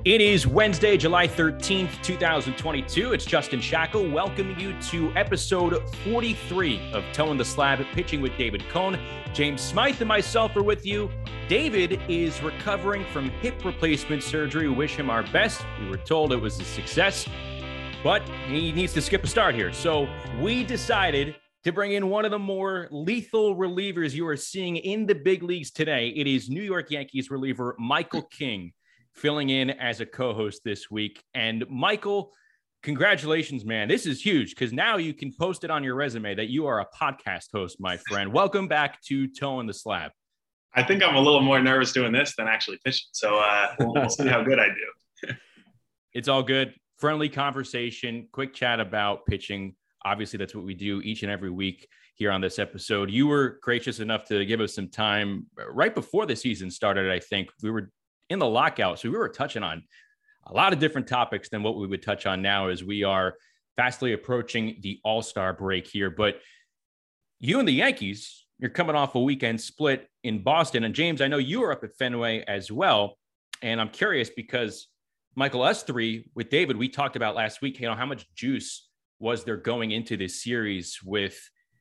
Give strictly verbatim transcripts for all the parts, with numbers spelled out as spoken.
It is Wednesday, July thirteenth, twenty twenty-two. It's Justin Shackle welcoming you to episode forty-three of Toeing the Slab, Pitching with David Cone. James Smythe and myself are with you. David is recovering from hip replacement surgery. We wish him our best. We were told it was a success, but he needs to skip a start here. So we decided to bring in one of the more lethal relievers you are seeing in the big leagues today. It is New York Yankees reliever Michael King, filling in as a co-host this week. And Michael, congratulations, man. This is huge because now you can post it on your resume that you are a podcast host, my friend. Welcome back to Toeing the Slab. I think I'm a little more nervous doing this than actually pitching. So uh, we'll, we'll see how good I do. It's all good. Friendly conversation, quick chat about pitching. Obviously, that's what we do each and every week here on this episode. You were gracious enough to give us some time right before the season started. I think we were in the lockout, so we were touching on a lot of different topics than what we would touch on now as we are fastly approaching the All-Star break here. But you and the Yankees, you're coming off a weekend split in Boston. And James, I know you were up at Fenway as well. And I'm curious because Michael, us three with David, we talked about last week, you know, how much juice was there going into this series with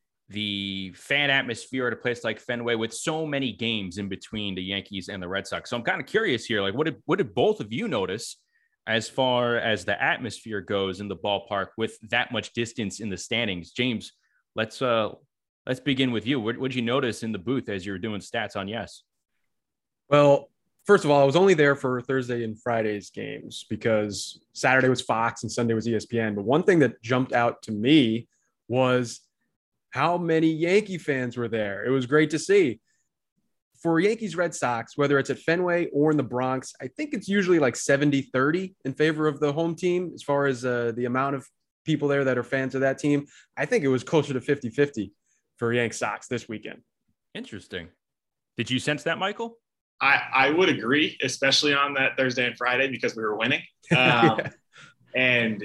the fan atmosphere at a place like Fenway with so many games in between the Yankees and the Red Sox. So I'm kind of curious here, like what did, what did both of you notice as far as the atmosphere goes in the ballpark with that much distance in the standings? James, let's, uh, let's begin with you. What did you notice in the booth as you were doing stats on Yes? Well, first of all, I was only there for Thursday and Friday's games because Saturday was Fox and Sunday was E S P N. But one thing that jumped out to me was how many Yankee fans were there. It was great to see. For Yankees Red Sox, whether it's at Fenway or in the Bronx, I think it's usually like seventy thirty in favor of the home team as far as uh, the amount of people there that are fans of that team. I think it was closer to fifty fifty for Yank Sox this weekend. Interesting. Did you sense that, Michael? I, I would agree, especially on that Thursday and Friday because we were winning. Um, yeah. And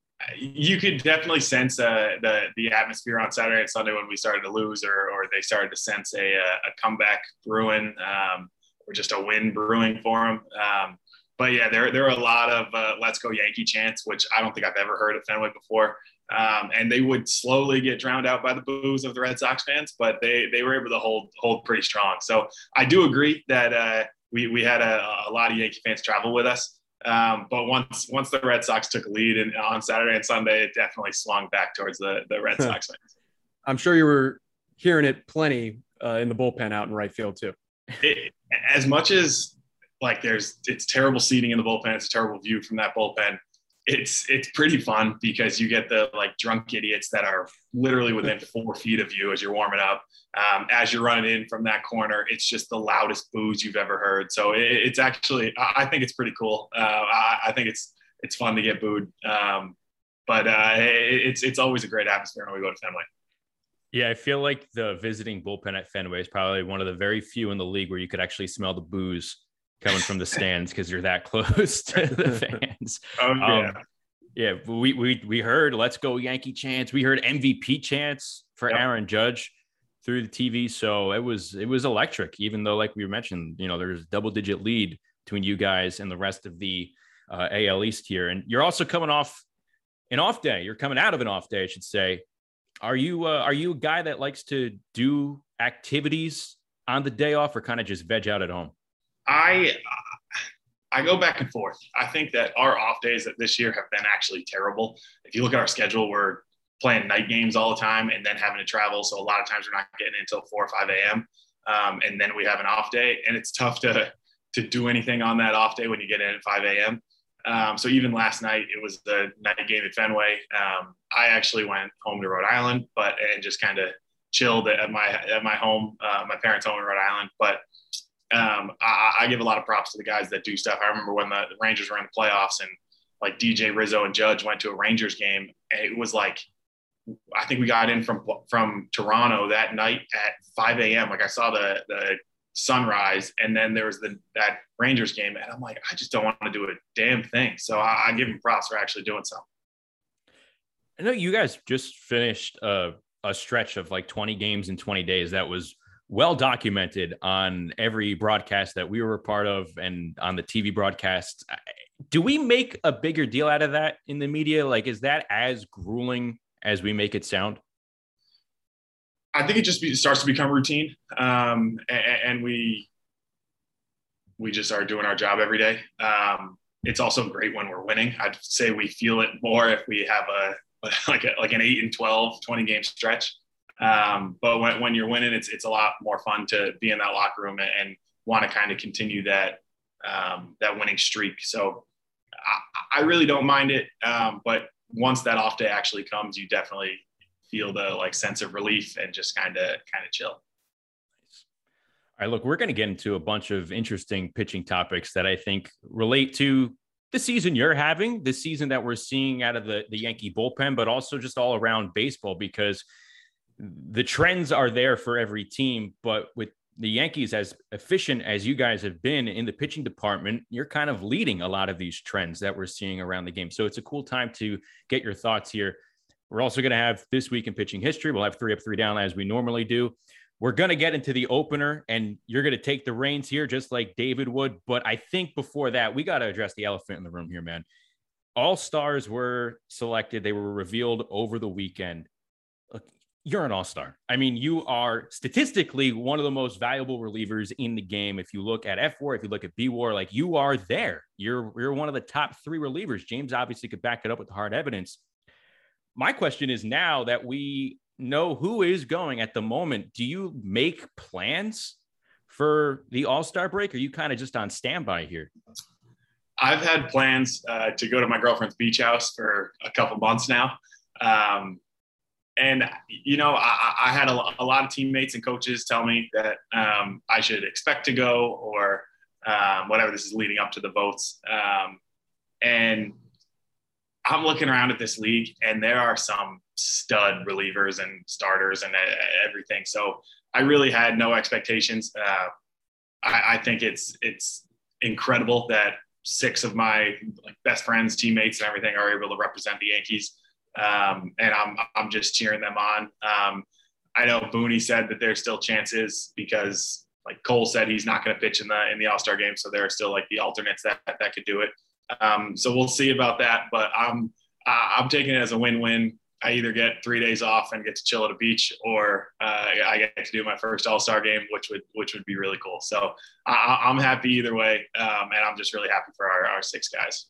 you could definitely sense uh, the the atmosphere on Saturday and Sunday when we started to lose, or or they started to sense a a comeback brewing, um, or just a win brewing for them. Um, but yeah, there there were a lot of uh, "Let's go Yankee" chants, which I don't think I've ever heard at Fenway before. Um, and they would slowly get drowned out by the boos of the Red Sox fans, but they they were able to hold hold pretty strong. So I do agree that uh, we we had a, a lot of Yankee fans travel with us. Um, but once once the Red Sox took a lead in, on Saturday and Sunday, it definitely swung back towards the, the Red Sox fans. I'm sure you were hearing it plenty uh, in the bullpen out in right field too. It, as much as like there's it's terrible seating in the bullpen, it's a terrible view from that bullpen. It's it's pretty fun because you get the like drunk idiots that are literally within four feet of you as you're warming up. Um, as you're running in from that corner, it's just the loudest boos you've ever heard. So it, it's actually, I think it's pretty cool. Uh, I, I think it's it's fun to get booed, um, but uh, it, it's it's always a great atmosphere when we go to Fenway. Yeah, I feel like the visiting bullpen at Fenway is probably one of the very few in the league where you could actually smell the booze coming from the stands because you're that close to the fans. Oh yeah. Um, yeah, we we we heard "Let's go Yankee" chants. We heard M V P chants for yep. Aaron Judge through the T V. So it was it was electric, even though, like we mentioned, you know, there's a double digit lead between you guys and the rest of the uh, A L East here. And you're also coming off an off day. You're coming out of an off day, I should say. Are you uh, are you a guy that likes to do activities on the day off or kind of just veg out at home? I I go back and forth. I think that our off days this year have been actually terrible. If you look at our schedule, we're playing night games all the time and then having to travel. So a lot of times we're not getting in until four or five a.m. Um, and then we have an off day, and it's tough to to do anything on that off day when you get in at five a.m. Um, so even last night, it was the night game at Fenway. Um, I actually went home to Rhode Island, but and just kind of chilled at my at my home, uh, my parents' home in Rhode Island. But um, I, I give a lot of props to the guys that do stuff. I remember when the, the Rangers were in the playoffs, and like D J Rizzo and Judge went to a Rangers game. And it was like, I think we got in from from Toronto that night at five a.m. Like I saw the the sunrise, and then there was the that Rangers game, and I'm like, I just don't want to do a damn thing. So I, I give them props for actually doing something. I know you guys just finished a, a stretch of like twenty games in twenty days. That was well documented on every broadcast that we were a part of and on the T V broadcasts. Do we make a bigger deal out of that in the media? Like, is that as grueling as we make it sound? I think it just be, starts to become routine. Um, and, and we, we just are doing our job every day. Um, it's also great when we're winning. I'd say we feel it more if we have a, like a, like an eight and twelve, twenty game stretch. Um, but when, when you're winning, it's, it's a lot more fun to be in that locker room and, and want to kind of continue that, um, that winning streak. So I, I really don't mind it. Um, but once that off day actually comes, you definitely feel the like sense of relief and just kind of, kind of chill. All right, look, we're going to get into a bunch of interesting pitching topics that I think relate to the season you're having, the season that we're seeing out of the, the Yankee bullpen, but also just all around baseball, because the trends are there for every team. But with the Yankees, as efficient as you guys have been in the pitching department, you're kind of leading a lot of these trends that we're seeing around the game. So it's a cool time to get your thoughts here. We're also going to have This Week in Pitching History. We'll have three up, three down as we normally do. We're going to get into the opener, and you're going to take the reins here just like David would. But I think before that, we got to address the elephant in the room here, man. All-stars were selected. They were revealed over the weekend. Look, you're an all-star. I mean, you are statistically one of the most valuable relievers in the game. If you look at F W A R, if you look at B W A R, like you are there. You're, you're one of the top three relievers. James obviously could back it up with the hard evidence. My question is, now that we know who is going at the moment, do you make plans for the All-Star break? Or are you kind of just on standby here? I've had plans uh, to go to my girlfriend's beach house for a couple months now. Um, and, you know, I, I had a, a lot of teammates and coaches tell me that um, I should expect to go, or um, whatever, this is leading up to the votes. Um, and I'm looking around at this league, and there are some stud relievers and starters and everything. So I really had no expectations. Uh, I, I think it's it's incredible that six of my like best friends, teammates, and everything are able to represent the Yankees, um, and I'm I'm just cheering them on. Um, I know Booney said that there's still chances because, like Cole said, he's not going to pitch in the in the All-Star game, so there are still like the alternates that that could do it. Um, so we'll see about that, but I'm I'm taking it as a win-win. I either get three days off and get to chill at a beach, or uh, I get to do my first All-Star game, which would which would be really cool. So I, I'm happy either way, um, and I'm just really happy for our, our six guys.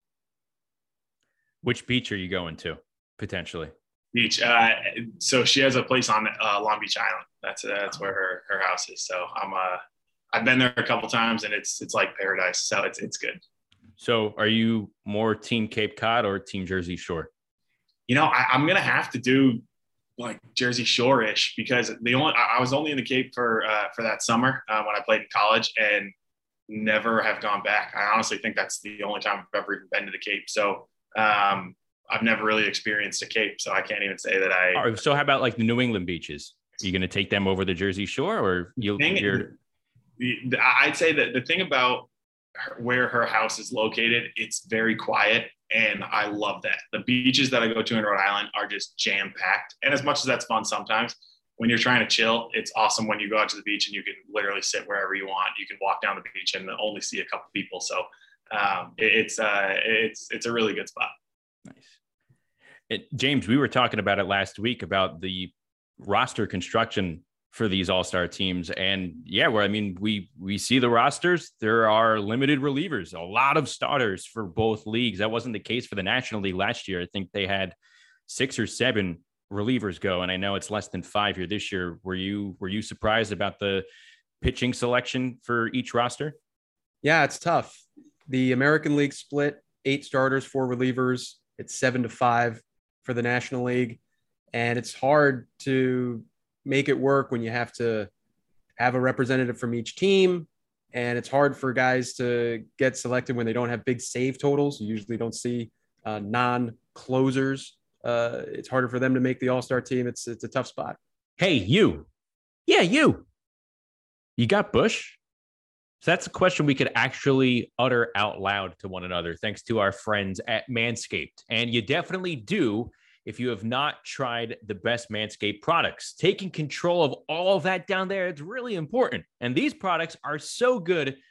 Which beach are you going to potentially? Beach. Uh, so she has a place on uh, Long Beach Island. That's uh, that's where her her house is. So I'm uh I've been there a couple times, and it's it's like paradise. So it's it's good. So are you more team Cape Cod or team Jersey Shore? You know, I, I'm going to have to do like Jersey Shore-ish, because the only, I, I was only in the Cape for, uh, for that summer uh, when I played in college, and never have gone back. I honestly think that's the only time I've ever even been to the Cape. So um, I've never really experienced a Cape. So I can't even say that I, right, so how about like the New England beaches? Are you going to take them over the Jersey Shore, or you'll, thing, you're... I'd say that the thing about her, where her house is located, it's very quiet. And I love that. The beaches that I go to in Rhode Island are just jam packed. And as much as that's fun sometimes, when you're trying to chill, it's awesome when you go out to the beach and you can literally sit wherever you want. You can walk down the beach and only see a couple people. So um, it, it's uh, it's it's a really good spot. Nice. It, James, we were talking about it last week about the roster construction for these all-star teams. And yeah, where, I mean, we, we see the rosters, there are limited relievers, a lot of starters for both leagues. That wasn't the case for the National League last year. I think they had six or seven relievers go. And I know it's less than five here this year. Were you, were you surprised about the pitching selection for each roster? Yeah, it's tough. The American League split eight starters, four relievers. It's seven to five for the National League. And it's hard to make it work when you have to have a representative from each team. And it's hard for guys to get selected when they don't have big save totals. You usually don't see uh, non-closers. Uh, it's harder for them to make the all-star team. It's, it's a tough spot. Hey, you. Yeah, you. You got Bush? So that's a question we could actually utter out loud to one another, thanks to our friends at Manscaped. And you definitely do if you have not tried the best Manscaped products. Taking control of all of that down there, it's really important. And these products are so good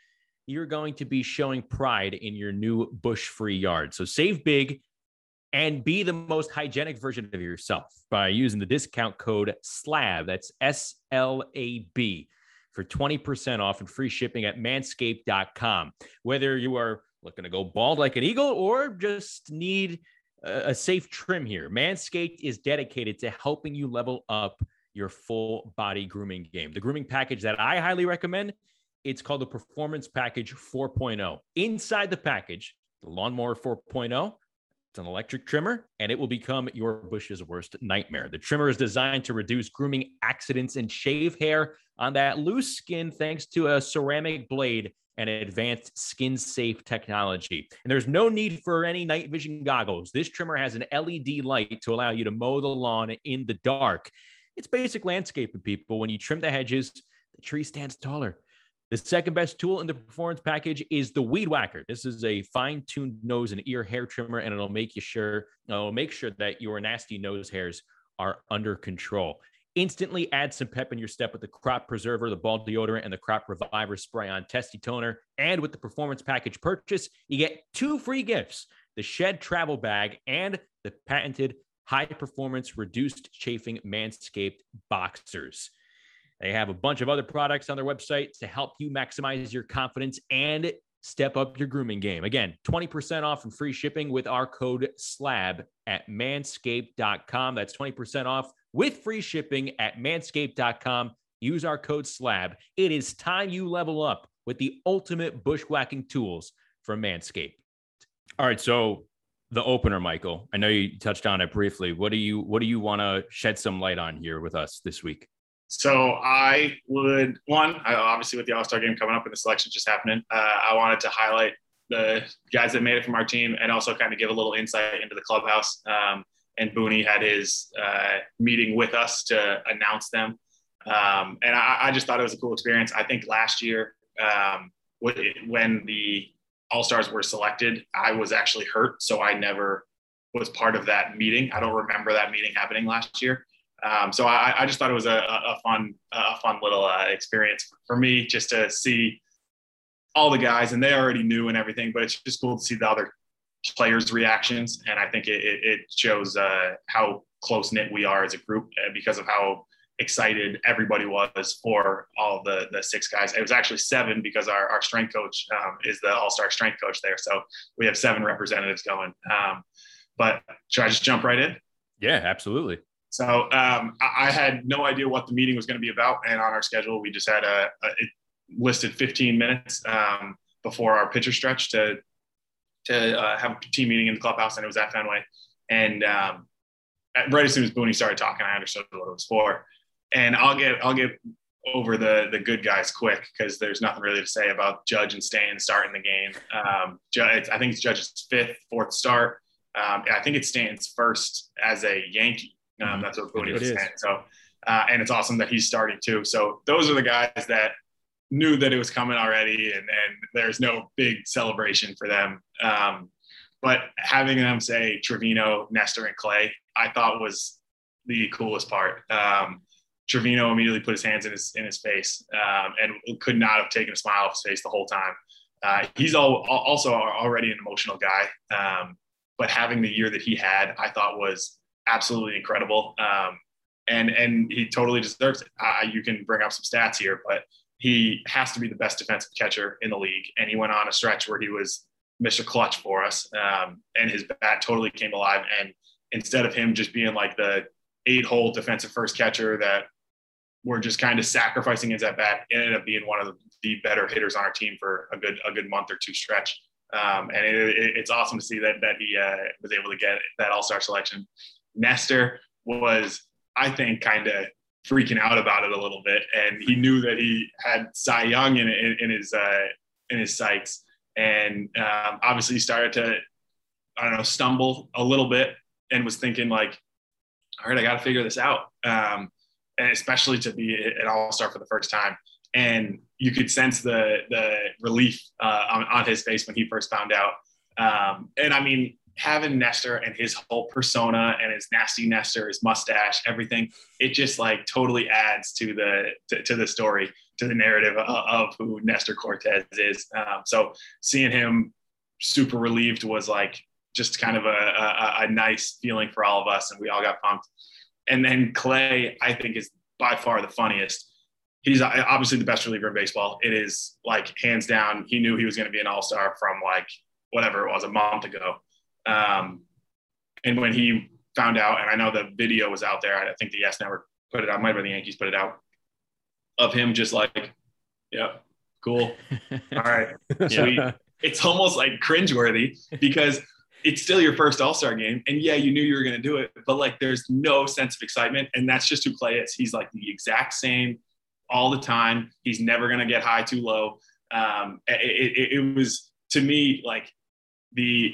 you're going to be showing pride in your new bush-free yard. So save big and be the most hygienic version of yourself by using the discount code SLAB. That's S L A B for twenty percent off and free shipping at manscaped dot com. Whether you are looking to go bald like an eagle or just need a, a safe trim here, Manscaped is dedicated to helping you level up your full body grooming game. The grooming package that I highly recommend, it's called the Performance Package four point oh. Inside the package, the Lawnmower four point oh, it's an electric trimmer, and it will become your bush's worst nightmare. The trimmer is designed to reduce grooming accidents and shave hair on that loose skin thanks to a ceramic blade and advanced skin-safe technology. And there's no need for any night vision goggles. This trimmer has an L E D light to allow you to mow the lawn in the dark. It's basic landscaping, people. When you trim the hedges, the tree stands taller. The second best tool in the performance package is the Weed Whacker. This is a fine-tuned nose and ear hair trimmer, and it'll make you sure, it'll make sure that your nasty nose hairs are under control. Instantly add some pep in your step with the Crop Preserver, the Ball Deodorant, and the Crop Reviver Spray-On Testy Toner. And with the performance package purchase, you get two free gifts: the Shed Travel Bag and the patented high-performance reduced chafing Manscaped Boxers. They have a bunch of other products on their website to help you maximize your confidence and step up your grooming game. Again, twenty percent off and free shipping with our code SLAB at manscaped dot com. That's twenty percent off with free shipping at manscaped dot com. Use our code SLAB. It is time you level up with the ultimate bushwhacking tools from Manscaped. All right, so the opener, Michael, I know you touched on it briefly. What do you what do you want to shed some light on here with us this week? So I would, one, I, obviously with the All-Star game coming up and the selection just happening, uh, I wanted to highlight the guys that made it from our team and also kind of give a little insight into the clubhouse. Um, and Booney had his uh, meeting with us to announce them. Um, and I, I just thought it was a cool experience. I think last year um, when the All-Stars were selected, I was actually hurt. So I never was part of that meeting. I don't remember that meeting happening last year. Um, so I, I just thought it was a, a fun, a fun little uh, experience for me just to see all the guys, and they already knew and everything, but it's just cool to see the other players' reactions. And I think it, it shows uh, how close knit we are as a group because of how excited everybody was for all the, the six guys. It was actually seven because our, our strength coach um, is the all-star strength coach there. So we have seven representatives going. Um, but should I just jump right in? Yeah, absolutely. So um, I had no idea what the meeting was going to be about. And on our schedule, we just had a, a it listed fifteen minutes um, before our pitcher stretch to, to uh, have a team meeting in the clubhouse. And it was at Fenway. And um, right as soon as Booney started talking, I understood what it was for. And I'll get, I'll get over the, the good guys quick because there's nothing really to say about Judge and Stan starting the game. Um, Judge, I think it's Judge's fifth, fourth start. Um, I think it's Stan's first as a Yankee. Um, that's what Booney was saying. So, uh, and it's awesome that he's starting too. So those are the guys that knew that it was coming already, and, and there's no big celebration for them. Um, but having them say Trevino, Nestor, and Clay, I thought was the coolest part. Um, Trevino immediately put his hands in his in his face um, and could not have taken a smile off his face the whole time. Uh, he's all, also already an emotional guy, um, but having the year that he had, I thought was absolutely incredible. Um, and, and he totally deserves it. Uh, you can bring up some stats here, but he has to be the best defensive catcher in the league. And he went on a stretch where he was Mister Clutch for us. Um, and his bat totally came alive. And instead of him just being like the eight hole defensive first catcher that we're just kind of sacrificing his at bat, it ended up being one of the, the better hitters on our team for a good, a good month or two stretch. Um, and it, it, it's awesome to see that, that he uh, was able to get that all-star selection. Nestor was, I think, kind of freaking out about it a little bit, and he knew that he had Cy Young in in, in his uh, in his sights, and um, obviously he started to, I don't know, stumble a little bit, and was thinking like, all right, I got to figure this out, um, and especially to be an all-star for the first time. And you could sense the the relief uh, on, on his face when he first found out. Um, and I mean, having Nestor and his whole persona and his nasty Nestor, his mustache, everything, it just like totally adds to the to, to the story, to the narrative of, of who Nestor Cortez is. Um, so seeing him super relieved was like just kind of a, a, a nice feeling for all of us, and we all got pumped. And then Clay, I think, is by far the funniest. He's obviously the best reliever in baseball. It is like hands down. He knew he was going to be an all-star from like whatever it was a month ago. Um, and when he found out, and I know the video was out there, I think the Yes Network put it out, might have been the Yankees put it out, of him just like, yeah, cool. All right. Sweet. It's almost like cringeworthy because it's still your first All-Star game. And yeah, you knew you were going to do it, but like, there's no sense of excitement. And that's just who Clay is. He's like the exact same all the time. He's never going to get high too low. Um, it, it, it was, to me, like the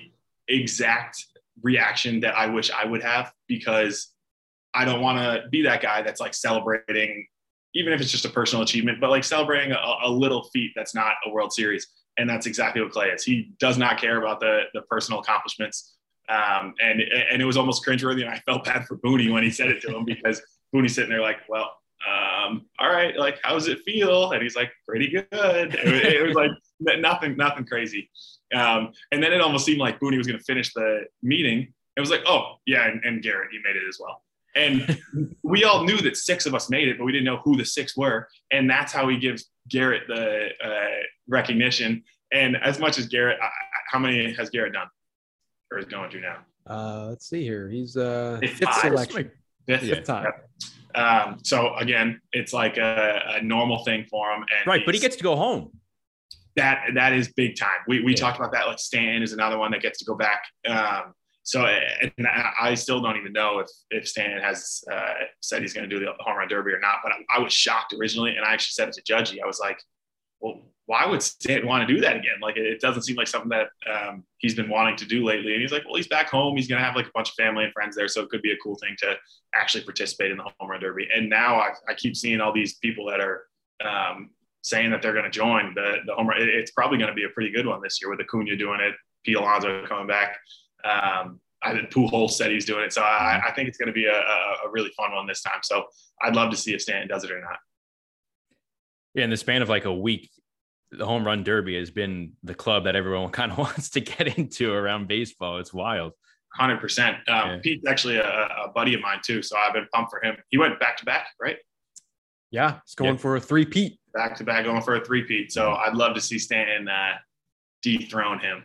exact reaction that I wish I would have, because I don't want to be that guy that's like celebrating, even if it's just a personal achievement, but like celebrating a, a little feat that's not a World Series. And that's exactly what Clay is. He does not care about the the personal accomplishments. Um, and, and it was almost cringeworthy. And I felt bad for Booney when he said it to him, because Booney's sitting there like, well, um, all right, like, how does it feel? And he's like, pretty good. It, it was like nothing, nothing crazy. Um, and then it almost seemed like Booney was going to finish the meeting. It was like, oh yeah. And, and Garrett, you made it as well. And we all knew that six of us made it, but we didn't know who the six were. And that's how he gives Garrett the uh, recognition. And as much as Garrett, uh, how many has Garrett done or is going to now? Uh, let's see here. He's uh, fifth, fifth selection. Fifth, fifth time. Yep. Um, so again, it's like a, a normal thing for him. And right, but he gets to go home. That that is big time. We we yeah. talked about that. Like Stanton is another one that gets to go back. Um, so and I still don't even know if if Stanton has uh, said he's going to do the home run derby or not. But I, I was shocked originally, and I actually said it to Judgy. I was like, well, why would Stanton want to do that again? Like, it, it doesn't seem like something that um, he's been wanting to do lately. And he's like, well, he's back home. He's going to have like a bunch of family and friends there. So it could be a cool thing to actually participate in the home run derby. And now I, I keep seeing all these people that are um, saying that they're going to join the, the home run. It, it's probably going to be a pretty good one this year with Acuna doing it, Pete Alonso coming back. Um, I think Pujols said he's doing it. So I, I think it's going to be a, a, a really fun one this time. So I'd love to see if Stanton does it or not. Yeah, in the span of like a week, the home run derby has been the club that everyone kind of wants to get into around baseball. It's wild. one hundred percent. Um, yeah. Pete's actually a, a buddy of mine too. So I've been pumped for him. He went back to back, right? Yeah. He's going yeah. for a three-peat. Back to back, going for a three-peat. So I'd love to see Stanton uh, dethrone him.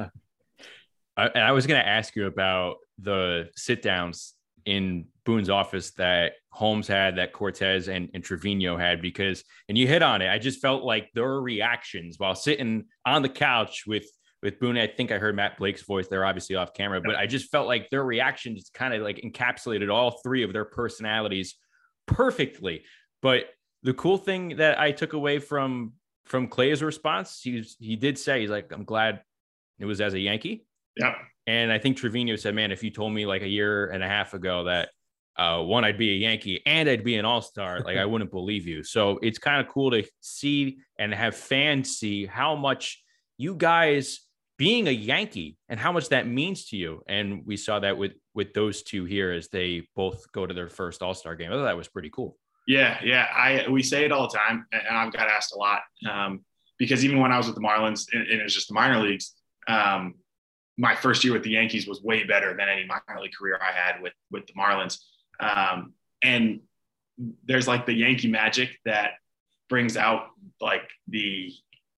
I, and I was going to ask you about the sit downs in Boone's office that Holmes had, that Cortez and, and Trevino had, because, and you hit on it, I just felt like their reactions while sitting on the couch with, with Boone. I think I heard Matt Blake's voice there, obviously off camera, but I just felt like their reactions kind of like encapsulated all three of their personalities perfectly. But the cool thing that I took away from, from Clay's response, he was, he did say, he's like, I'm glad it was as a Yankee. Yeah. And I think Trevino said, man, if you told me like a year and a half ago that uh, one, I'd be a Yankee and I'd be an all-star, like I wouldn't believe you. So it's kind of cool to see and have fans see how much you guys being a Yankee and how much that means to you. And we saw that with, with those two here as they both go to their first all-star game. I thought that was pretty cool. Yeah. Yeah. I, we say it all the time, and I've got asked a lot um, because even when I was with the Marlins and, and it was just the minor leagues, um, my first year with the Yankees was way better than any minor league career I had with, with the Marlins. Um, and there's like the Yankee magic that brings out like the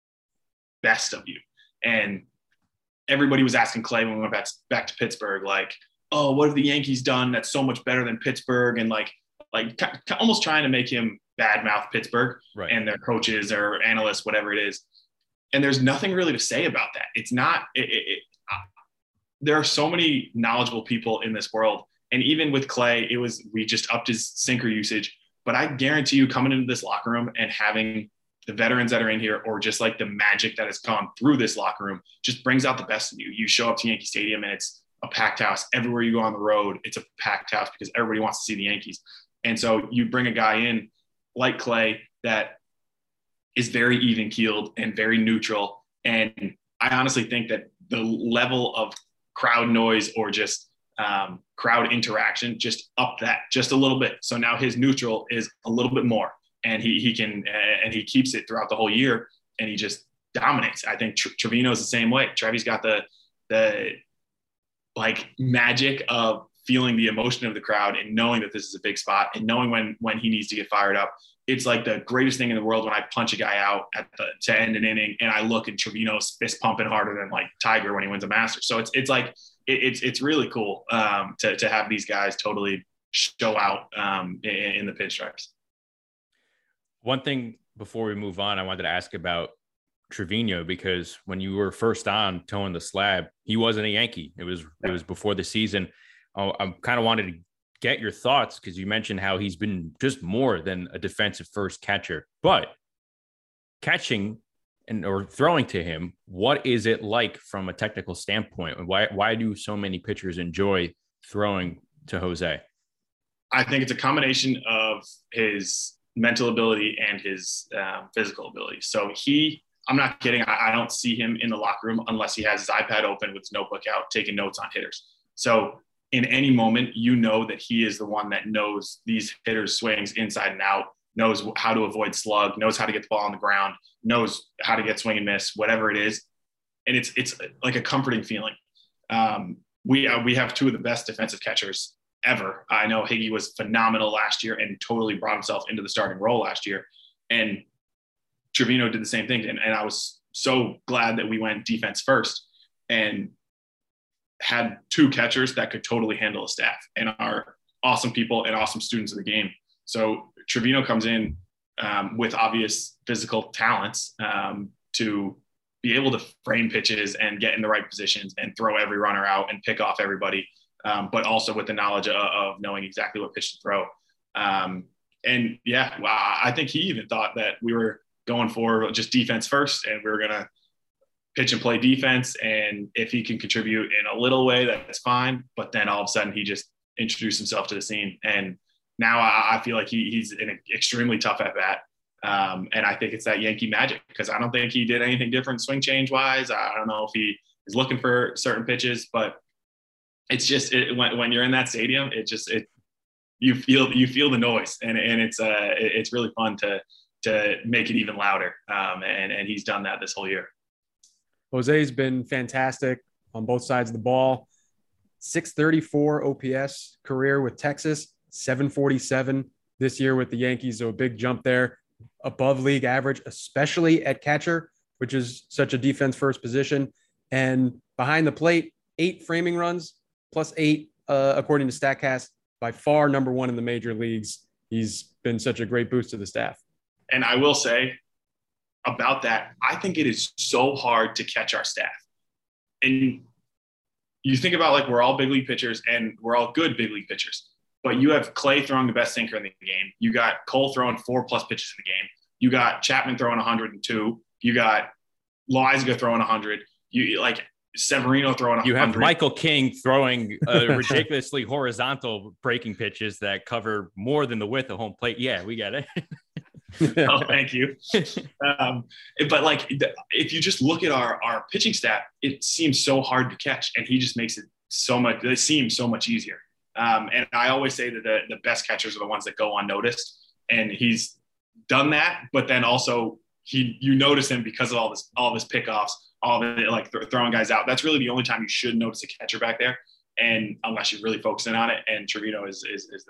best of you. And everybody was asking Clay when we went back, back to Pittsburgh, like, oh, what have the Yankees done that's so much better than Pittsburgh? And like, like almost trying to make him badmouth Pittsburgh right. and their coaches or analysts, whatever it is. And there's nothing really to say about that. It's not, it, it, it, there are so many knowledgeable people in this world. And even with Clay, it was, we just upped his sinker usage. But I guarantee you, coming into this locker room and having the veterans that are in here, or just like the magic that has gone through this locker room, just brings out the best in you. You show up to Yankee Stadium and it's a packed house. Everywhere you go on the road, it's a packed house because everybody wants to see the Yankees. And so you bring a guy in like Clay that is very even keeled and very neutral. And I honestly think that the level of crowd noise or just um, crowd interaction, just up that just a little bit. So now his neutral is a little bit more, and he he can and he keeps it throughout the whole year, and he just dominates. I think Tr- Trevino's the same way. Trevi's got the the like magic of feeling the emotion of the crowd and knowing that this is a big spot and knowing when when he needs to get fired up. It's like the greatest thing in the world when I punch a guy out at the to end an inning and I look and Trevino's fist pumping harder than like Tiger when he wins a Masters. So it's it's like it, it's it's really cool um, to to have these guys totally show out um, in, in the pinstripes. One thing before we move on, I wanted to ask about Trevino, because when you were first on Towing the Slab, he wasn't a Yankee. It was it was before the season. I, I kind of wanted to get your thoughts, because you mentioned how he's been just more than a defensive first catcher, but catching and or throwing to him, what is it like from a technical standpoint? And why why do so many pitchers enjoy throwing to Jose? I think it's a combination of his mental ability and his um, physical ability. So he, I'm not kidding. I, I don't see him in the locker room unless he has his iPad open with his notebook out, taking notes on hitters. So in any moment, you know that he is the one that knows these hitters' swings inside and out, knows how to avoid slug, knows how to get the ball on the ground, knows how to get swing and miss, whatever it is. And it's it's like a comforting feeling. Um, we uh, we have two of the best defensive catchers ever. I know Higgy was phenomenal last year and totally brought himself into the starting role last year. And Trevino did the same thing. And, and I was so glad that we went defense first and had two catchers that could totally handle a staff and are awesome people and awesome students of the game. So Trevino comes in um, with obvious physical talents um, to be able to frame pitches and get in the right positions and throw every runner out and pick off everybody. Um, but also with the knowledge of, of knowing exactly what pitch to throw. Um, and yeah, well, I think he even thought that we were going for just defense first and we were going to pitch and play defense. And if he can contribute in a little way, that's fine. But then all of a sudden he just introduced himself to the scene. And now I, I feel like he, he's an extremely tough at bat. Um, and I think it's that Yankee magic, because I don't think he did anything different swing change wise. I don't know if he is looking for certain pitches, but it's just it, when, when you're in that stadium, it just it you feel you feel the noise, and and it's uh it's really fun to to make it even louder. Um, and and he's done that this whole year. Jose's been fantastic on both sides of the ball. six thirty-four O P S career with Texas, seven forty-seven this year with the Yankees. So a big jump there, above league average, especially at catcher, which is such a defense first position. And behind the plate, eight framing runs. Plus eight, uh, according to StatCast, by far number one in the major leagues. He's been such a great boost to the staff. And I will say about that, I think it is so hard to catch our staff. And you think about, like, we're all big league pitchers and we're all good big league pitchers. But you have Clay throwing the best sinker in the game. You got Cole throwing four plus pitches in the game. You got Chapman throwing one hundred two. You got Loizaga throwing one hundred. You like – Severino throwing one hundred. You have Michael King throwing uh, ridiculously horizontal breaking pitches that cover more than the width of home plate. Yeah, we get it. Oh, thank you. Um, but like, if you just look at our our pitching staff, it seems so hard to catch, and he just makes it so much. It seems so much easier. Um, and I always say that the the best catchers are the ones that go unnoticed, and he's done that. But then also, he you notice him because of all this all of his pickoffs. All of it, like th- throwing guys out. That's really the only time you should notice a catcher back there, and unless you're really focusing on it. And Trevino is is is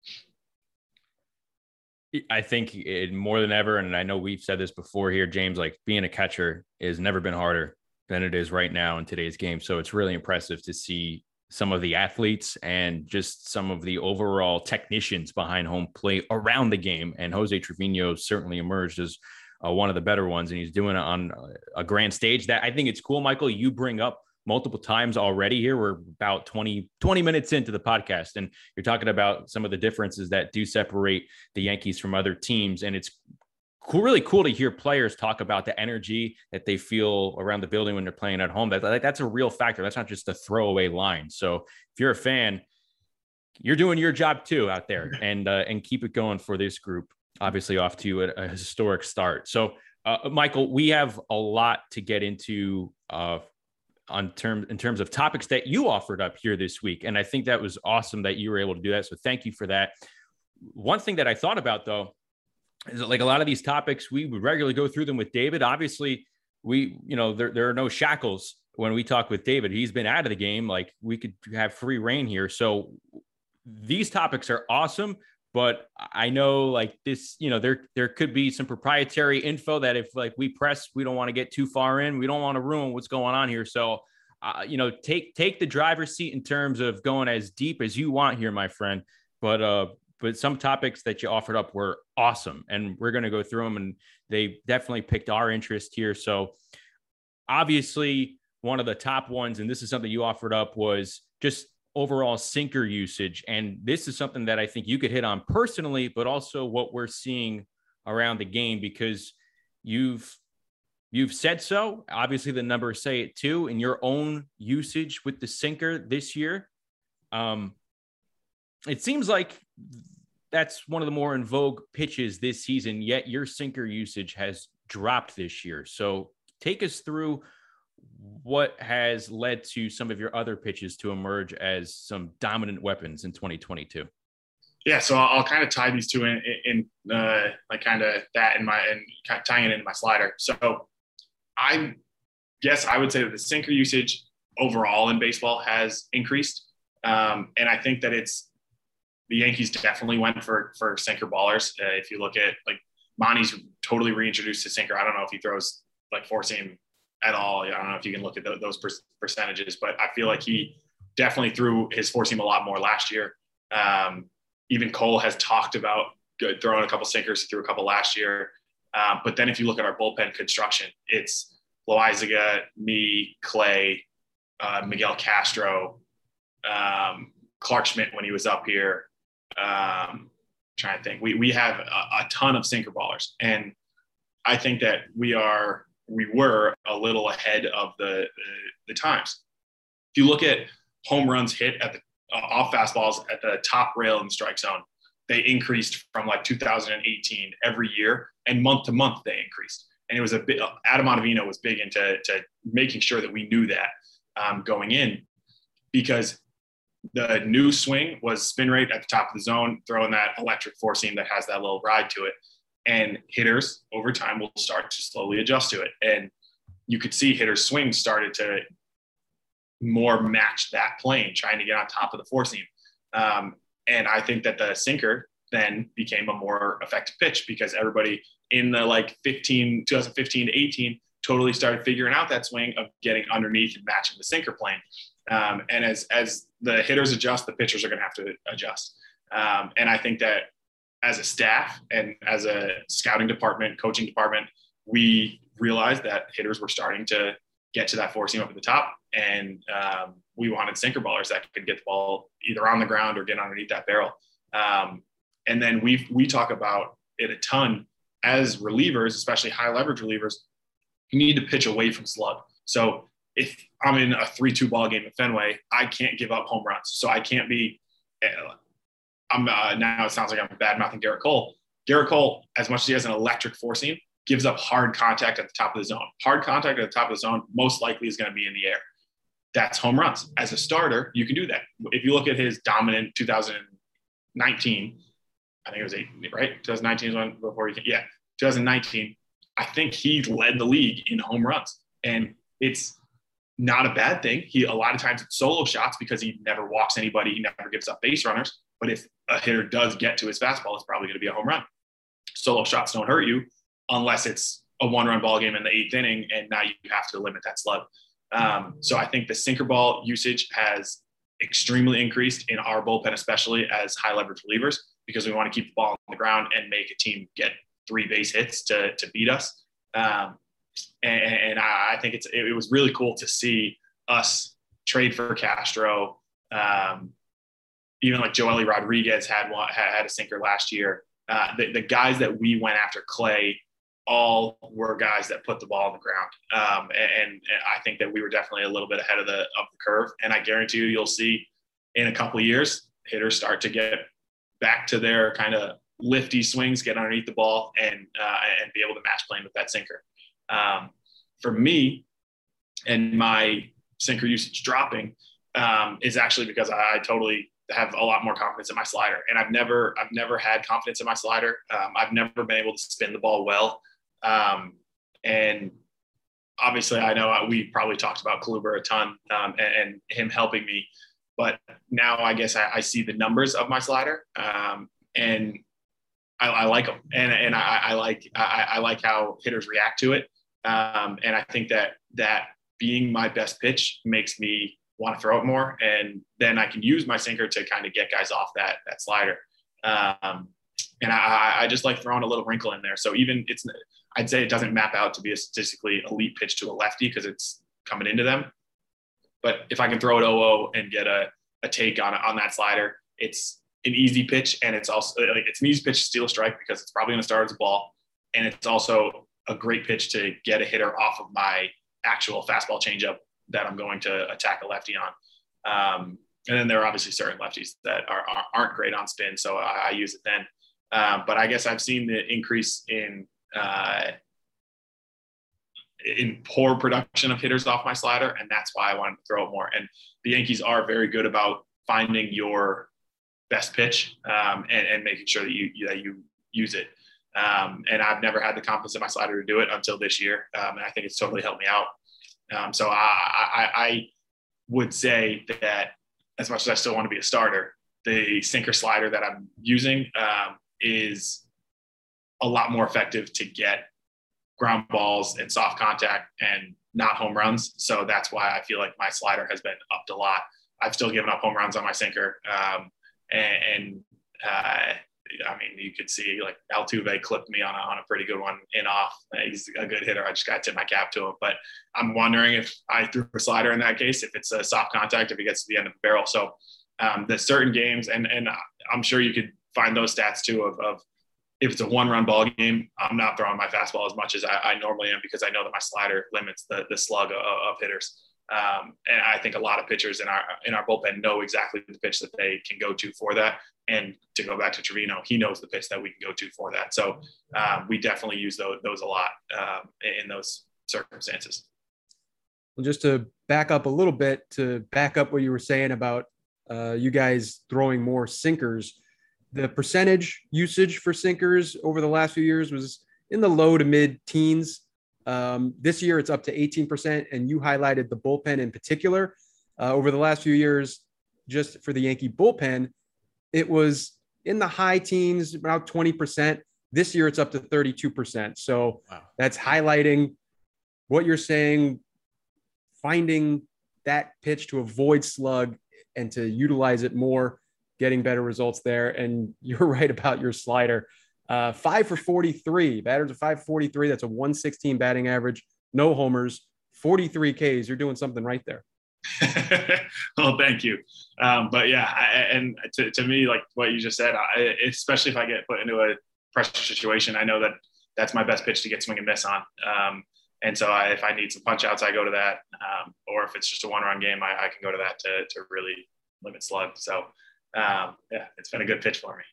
that. I think it more than ever, and I know we've said this before here, James. Like, being a catcher has never been harder than it is right now in today's game. So it's really impressive to see some of the athletes and just some of the overall technicians behind home plate around the game. And Jose Trevino certainly emerged as Uh, one of the better ones, and he's doing it on a grand stage. That I think it's cool, Michael, you bring up multiple times already here. We're about twenty, twenty minutes into the podcast, and you're talking about some of the differences that do separate the Yankees from other teams. And it's cool, really cool to hear players talk about the energy that they feel around the building when they're playing at home. That, that's a real factor. That's not just a throwaway line. So if you're a fan, you're doing your job too out there, and uh, and keep it going for this group. Obviously off to a, a historic start. So, uh, Michael, we have a lot to get into uh, on terms in terms of topics that you offered up here this week. And I think that was awesome that you were able to do that. So thank you for that. One thing that I thought about, though, is that like a lot of these topics, we would regularly go through them with David. Obviously, we, you know, there, there are no shackles when we talk with David. He's been out of the game. Like, we could have free reign here. So these topics are awesome. But I know, like, this, you know, there there could be some proprietary info that if like we press, we don't want to get too far in. We don't want to ruin what's going on here. So, uh, you know, take take the driver's seat in terms of going as deep as you want here, my friend. But uh, but some topics that you offered up were awesome, and we're going to go through them, and they definitely picked our interest here. So obviously, one of the top ones, and this is something you offered up, was just overall sinker usage. And this is something that I think you could hit on personally, but also what we're seeing around the game, because you've, you've said so. Obviously the numbers say it too, in your own usage with the sinker this year. Um, it seems like that's one of the more in vogue pitches this season, yet your sinker usage has dropped this year. So take us through what has led to some of your other pitches to emerge as some dominant weapons in twenty twenty-two. Yeah, so I'll, I'll kind of tie these two in, in uh, like kind of that in my and kind of tying it into my slider. So I guess I would say that the sinker usage overall in baseball has increased, um, and I think that it's the Yankees definitely went for for sinker ballers. Uh, if you look at like Monty's totally reintroduced his sinker. I don't know if he throws like four seam at all. I don't know if you can look at the, those per- percentages, but I feel like he definitely threw his four seam a lot more last year. Um, even Cole has talked about good, throwing a couple sinkers, he threw a couple last year. Um, but then if you look at our bullpen construction, it's Loaizaga, me, Clay, uh, Miguel Castro, um, Clark Schmidt when he was up here. Um, trying to think, we we have a, a ton of sinker ballers, and I think that we are we were a little ahead of the the, the times. If you look at home runs hit at the uh, off fastballs at the top rail in the strike zone, they increased from like two thousand eighteen every year, and month to month they increased. And it was a bit, Adam Ottavino was big into to making sure that we knew that um, going in, because the new swing was spin rate at the top of the zone, throwing that electric four seam that has that little ride to it. And hitters over time will start to slowly adjust to it. And you could see hitters' swings started to more match that plane, trying to get on top of the four seam. Um, and I think that the sinker then became a more effective pitch, because everybody in the like fifteen, twenty fifteen to eighteen totally started figuring out that swing of getting underneath and matching the sinker plane. Um, and as, as the hitters adjust, the pitchers are going to have to adjust. Um, and I think that as a staff and as a scouting department, coaching department, we realized that hitters were starting to get to that four seam up at the top. And um, we wanted sinker ballers that could get the ball either on the ground or get underneath that barrel. Um, and then we we talk about it a ton as relievers, especially high leverage relievers. You need to pitch away from slug. So if I'm in a three two ball game at Fenway, I can't give up home runs. So I can't be uh, I'm uh, now it sounds like I'm bad mouthing Garrett Cole. Garrett Cole, as much as he has an electric four seam, gives up hard contact at the top of the zone. Hard contact at the top of the zone most likely is going to be in the air. That's home runs. As a starter, you can do that. If you look at his dominant two thousand nineteen, I think it was eight, right? twenty nineteen is when before he came. Yeah, twenty nineteen. I think he led the league in home runs, and it's not a bad thing. He a lot of times it's solo shots because he never walks anybody. He never gives up base runners. But if a hitter does get to his fastball, it's probably going to be a home run. Solo shots don't hurt you unless it's a one-run ball game in the eighth inning, and now you have to limit that slug. Um, so I think the sinker ball usage has extremely increased in our bullpen, especially as high leverage relievers, because we want to keep the ball on the ground and make a team get three base hits to, to beat us. Um, and, and I think it's, it was really cool to see us trade for Castro. Um, even like Joely Rodriguez had one, had a sinker last year. Uh, the, the guys that we went after, Clay, all were guys that put the ball on the ground. Um, and, and I think that we were definitely a little bit ahead of the, of the curve. And I guarantee you, you'll see in a couple of years, hitters start to get back to their kind of lifty swings, get underneath the ball, and, uh, and be able to match plane with that sinker. Um, for me and my sinker usage dropping um, is actually because I, I totally have a lot more confidence in my slider. And I've never, I've never had confidence in my slider. Um, I've never been able to spin the ball well. Um, and obviously I know we probably talked about Kluber a ton um, and, and him helping me, but now I guess I, I see the numbers of my slider um, and I, I like them. And, and I, I like, I, I like how hitters react to it. Um, and I think that that being my best pitch makes me want to throw it more. And then I can use my sinker to kind of get guys off that, that slider. Um, and I, I just like throwing a little wrinkle in there. So even it's, I'd say it doesn't map out to be a statistically elite pitch to a lefty because it's coming into them. But if I can throw it oh oh and get a, a take on, on that slider, it's an easy pitch. And it's also like, it's an easy pitch to steal a strike because it's probably going to start as a ball. And it's also a great pitch to get a hitter off of my actual fastball changeup that I'm going to attack a lefty on. Um, and then there are obviously certain lefties that are, aren't great on spin. So I, I use it then. Um, but I guess I've seen the increase in, uh, in poor production of hitters off my slider. And that's why I wanted to throw it more. And the Yankees are very good about finding your best pitch um, and, and making sure that you, that you use it. Um, and I've never had the confidence in my slider to do it until this year. Um, and I think it's totally helped me out. Um, so I, I, I would say that as much as I still want to be a starter, the sinker slider that I'm using um, is a lot more effective to get ground balls and soft contact and not home runs. So that's why I feel like my slider has been upped a lot. I've still given up home runs on my sinker. Um, and, and uh, I mean, you could see like Altuve clipped me on a, on a pretty good one in off. He's a good hitter. I just got to tip my cap to him. But I'm wondering if I threw a slider in that case, if it's a soft contact, if it gets to the end of the barrel. So um, the certain games, and and I'm sure you could find those stats too of, of if it's a one-run ball game, I'm not throwing my fastball as much as I, I normally am because I know that my slider limits the the slug of, of hitters. Um, and I think a lot of pitchers in our in our bullpen know exactly the pitch that they can go to for that. And to go back to Trevino, he knows the pitch that we can go to for that. So um, we definitely use those, those a lot um, in those circumstances. Well, just to back up a little bit, to back up what you were saying about uh, you guys throwing more sinkers, the percentage usage for sinkers over the last few years was in the low to mid teens. Um, this year it's up to eighteen percent. And you highlighted the bullpen in particular. Uh, over the last few years, just for the Yankee bullpen, it was in the high teens, about twenty percent. This year it's up to thirty-two percent. So wow. That's highlighting what you're saying, finding that pitch to avoid slug and to utilize it more, getting better results there. And you're right about your slider. Uh, five for forty-three, batters of five forty-three. That's a one sixteen batting average, no homers, forty-three Ks. You're doing something right there. Well, thank you. Um, but yeah, I, and to, to me, like what you just said, I, especially if I get put into a pressure situation, I know that that's my best pitch to get swing and miss on. Um, and so I, if I need some punch outs, I go to that. Um, or if it's just a one run game, I, I can go to that to, to really limit slug. So um, yeah, it's been a good pitch for me.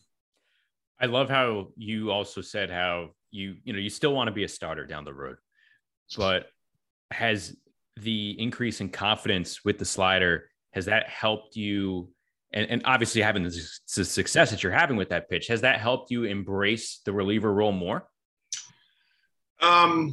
I love how you also said how you, you know, you still want to be a starter down the road, but has the increase in confidence with the slider, has that helped you? And, and obviously having the success that you're having with that pitch, has that helped you embrace the reliever role more? Um,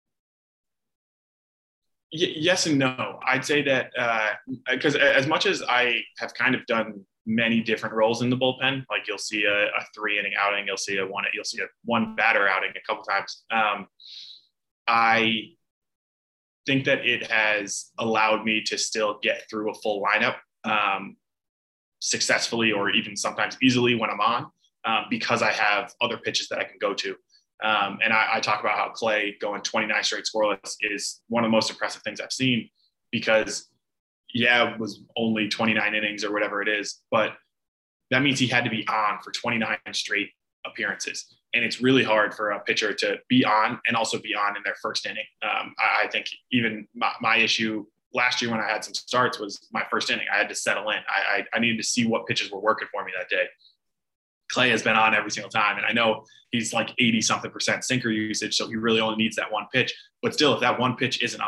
y- yes and no. I'd say that because uh, as much as I have kind of done many different roles in the bullpen, like you'll see a, a three inning outing, you'll see a one, you'll see a one batter outing a couple times. Um, I think that it has allowed me to still get through a full lineup um, successfully or even sometimes easily when I'm on um, because I have other pitches that I can go to. Um, and I, I talk about how Clay going twenty-nine straight scoreless is one of the most impressive things I've seen because, yeah, it was only twenty-nine innings or whatever it is, but that means he had to be on for twenty-nine straight appearances. And it's really hard for a pitcher to be on and also be on in their first inning. Um, I, I think even my, my issue last year when I had some starts was my first inning. I had to settle in. I, I, I needed to see what pitches were working for me that day. Clay has been on every single time. And I know he's like eighty something percent sinker usage. So he really only needs that one pitch. But still, if that one pitch isn't on,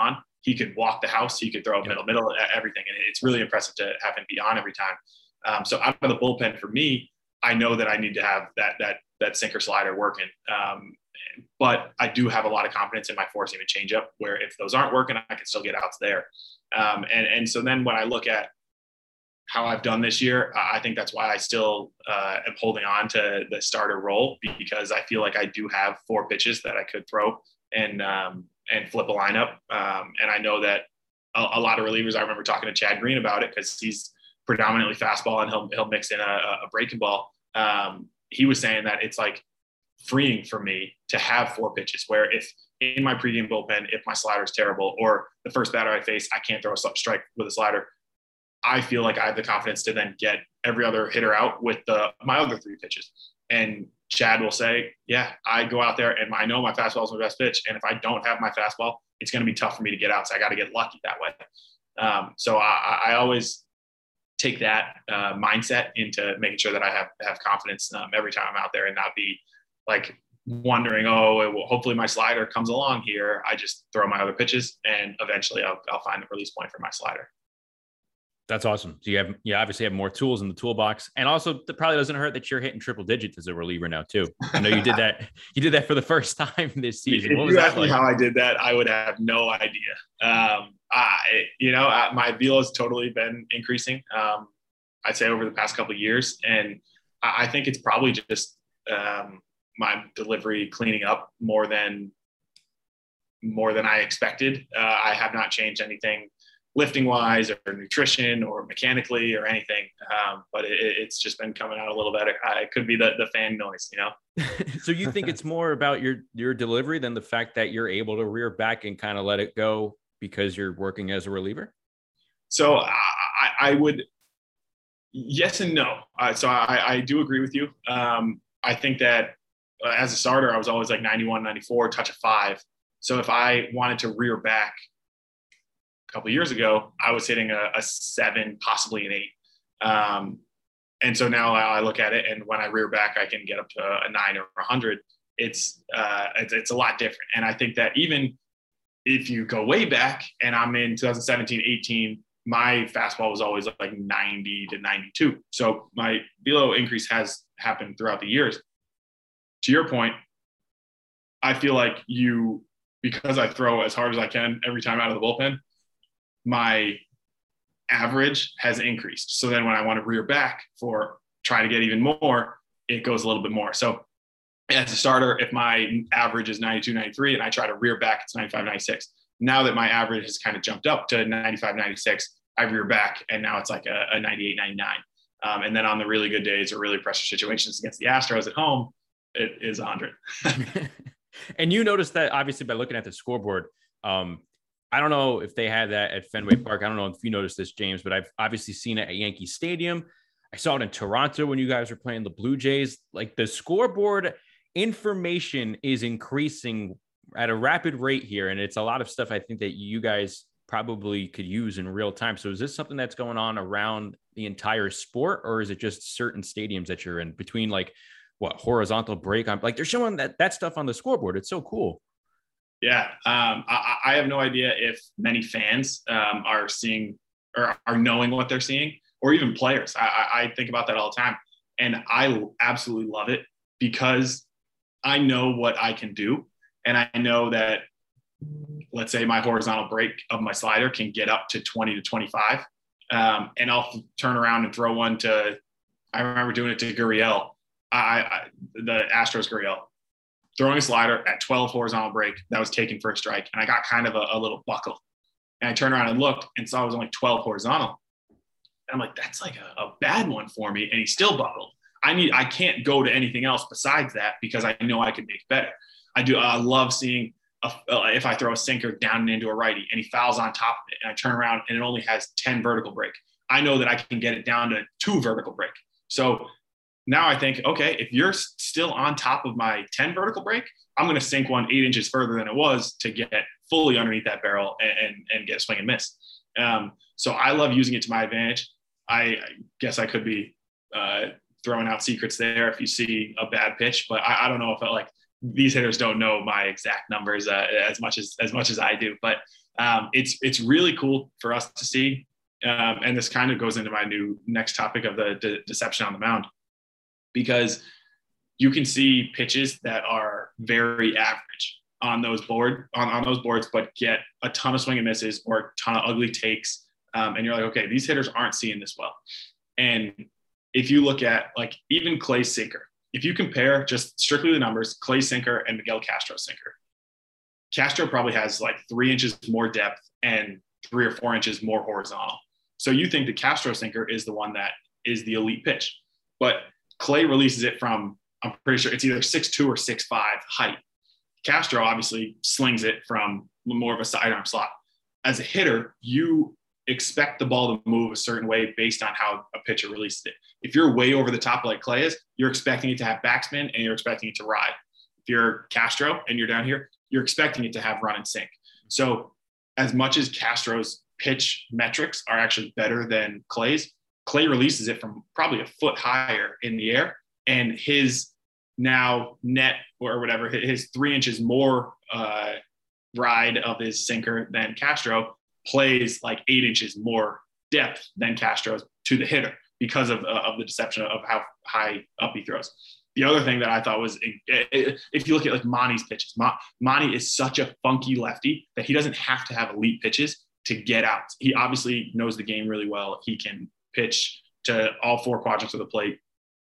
he could walk the house, he could throw a middle, middle, everything. And it's really impressive to have him be on every time. Um, so out of the bullpen for me, I know that I need to have that, that, that sinker slider working. Um, but I do have a lot of confidence in my four seam and changeup, where if those aren't working, I can still get outs there. Um, and, and so then when I look at how I've done this year, I think that's why I still uh, am holding on to the starter role, because I feel like I do have four pitches that I could throw and, um, and flip a lineup. Um, and I know that a, a lot of relievers, I remember talking to Chad Green about it, because he's predominantly fastball and he'll, he'll mix in a, a breaking ball. Um, he was saying that it's like freeing for me to have four pitches, where if in my pregame bullpen, if my slider is terrible or the first batter I face, I can't throw a strike with a slider, I feel like I have the confidence to then get every other hitter out with the, my other three pitches. And Chad will say, yeah, I go out there and I know my fastball is my best pitch. And if I don't have my fastball, it's going to be tough for me to get out. So I got to get lucky that way. Um, so I, I always take that uh, mindset into making sure that I have, have confidence um, every time I'm out there, and not be like wondering, oh, well, hopefully my slider comes along here. I just throw my other pitches and eventually I'll, I'll find the release point for my slider. That's awesome. So you have, you obviously have more tools in the toolbox, and also it probably doesn't hurt that you're hitting triple digits as a reliever now too. I know you did that. You did that for the first time this season. If what was you that asked like? me how I did that, I would have no idea. Um, I, you know, I, my velo has totally been increasing. Um, I'd say over the past couple of years, and I, I think it's probably just um, my delivery cleaning up more than more than I expected. Uh, I have not changed anything lifting wise or nutrition or mechanically or anything. Um, but it, it's just been coming out a little better. I, it could be the, the fan noise, you know? So you think it's more about your, your delivery than the fact that you're able to rear back and kind of let it go because you're working as a reliever? So I, I would, yes and no. Uh, so I, I do agree with you. Um, I think that uh, as a starter, I was always like ninety-one, ninety-four, touch of five. So if I wanted to rear back a couple of years ago, I was hitting a, a seven, possibly an eight. Um, and so now I look at it, and when I rear back, I can get up to a nine or a hundred. It's, uh, it's, it's a lot different. And I think that even if you go way back, and I'm in twenty seventeen, eighteen, my fastball was always like ninety to ninety-two. So my velo increase has happened throughout the years. To your point, I feel like you, because I throw as hard as I can every time out of the bullpen, my average has increased. So then when I want to rear back for try to get even more, it goes a little bit more. So as a starter, if my average is ninety-two, ninety-three, and I try to rear back, it's ninety-five, ninety-six. Now that my average has kind of jumped up to ninety-five, ninety-six, I rear back, and now it's like a, a ninety-eight, ninety-nine. Um, and then on the really good days or really pressure situations against the Astros at home, it is one hundred. And you noticed that obviously by looking at the scoreboard. Um, I don't know if they had that at Fenway Park. I don't know if you noticed this, James, but I've obviously seen it at Yankee Stadium. I saw it in Toronto when you guys were playing the Blue Jays. Like, the scoreboard information is increasing at a rapid rate here. And it's a lot of stuff I think that you guys probably could use in real time. So is this something that's going on around the entire sport, or is it just certain stadiums that you're in between, like, what, horizontal break? I'm like, they're showing that, that stuff on the scoreboard. It's so cool. Yeah. Um, I, I have no idea if many fans um, are seeing or are knowing what they're seeing, or even players. I, I think about that all the time. And I absolutely love it, because I know what I can do. And I know that, let's say my horizontal break of my slider can get up to twenty to twenty-five. Um, and I'll turn around and throw one to, I remember doing it to Gurriel, I, I, the Astros Gurriel, throwing a slider at twelve horizontal break that was taken for a strike. And I got kind of a, a little buckle. And I turned around and looked and saw it was only twelve horizontal. And I'm like, that's like a, a bad one for me. And he still buckled. I need, I can't go to anything else besides that, because I know I can make better. I do. I love seeing a, uh, if I throw a sinker down and into a righty and he fouls on top of it, and I turn around and it only has ten vertical break, I know that I can get it down to two vertical break. So now I think, okay, if you're still on top of my ten vertical break, I'm going to sink one eight inches further than it was to get fully underneath that barrel and, and, and get a swing and miss. Um, so I love using it to my advantage. I, I guess I could be uh, throwing out secrets there if you see a bad pitch, but I, I don't know if it, like, these hitters don't know my exact numbers uh, as much as, as much as I do, but Um, it's it's really cool for us to see. Um, and this kind of goes into my new next topic of the de- deception on the mound, because you can see pitches that are very average on those board on, on those boards, but get a ton of swing and misses or a ton of ugly takes. Um, and you're like, okay, these hitters aren't seeing this well. And if you look at like even Clay's sinker, if you compare just strictly the numbers, Clay's sinker and Miguel Castro's sinker, Castro probably has like three inches more depth and three or four inches more horizontal. So you think the Castro sinker is the one that is the elite pitch, but Clay releases it from, I'm pretty sure it's either six two or six five height. Castro obviously slings it from more of a sidearm slot. As a hitter, you expect the ball to move a certain way based on how a pitcher releases it. If you're way over the top like Clay is, you're expecting it to have backspin and you're expecting it to ride. If you're Castro and you're down here, you're expecting it to have run and sink. So as much as Castro's pitch metrics are actually better than Clay's, Clay releases it from probably a foot higher in the air, and his now net or whatever, his three inches more uh, ride of his sinker than Castro plays like eight inches more depth than Castro's to the hitter because of, uh, of the deception of how high up he throws. The other thing that I thought was, if you look at like Monty's pitches, Monty is such a funky lefty that he doesn't have to have elite pitches to get out. He obviously knows the game really well. He can pitch to all four quadrants of the plate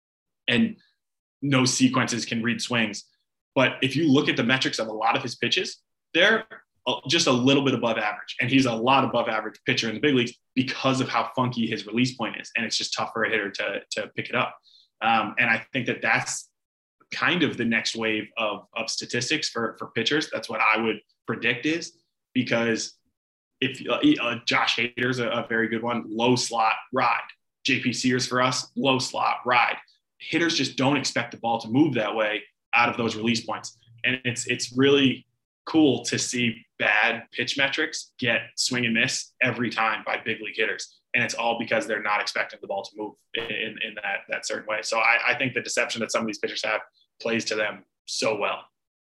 and knows sequences, can read swings. But if you look at the metrics of a lot of his pitches, they're just a little bit above average. And he's a lot above average pitcher in the big leagues because of how funky his release point is. And it's just tough for a hitter to, to pick it up. Um, and I think that that's kind of the next wave of, of statistics for, for pitchers. That's what I would predict is, because if uh, Josh Hader's a, a very good one, low slot ride. J P Sears for us, low slot ride. Hitters just don't expect the ball to move that way out of those release points. And it's, it's really cool to see bad pitch metrics get swing and miss every time by big league hitters. And it's all because they're not expecting the ball to move in, in that, that certain way. So I, I think the deception that some of these pitchers have plays to them so well.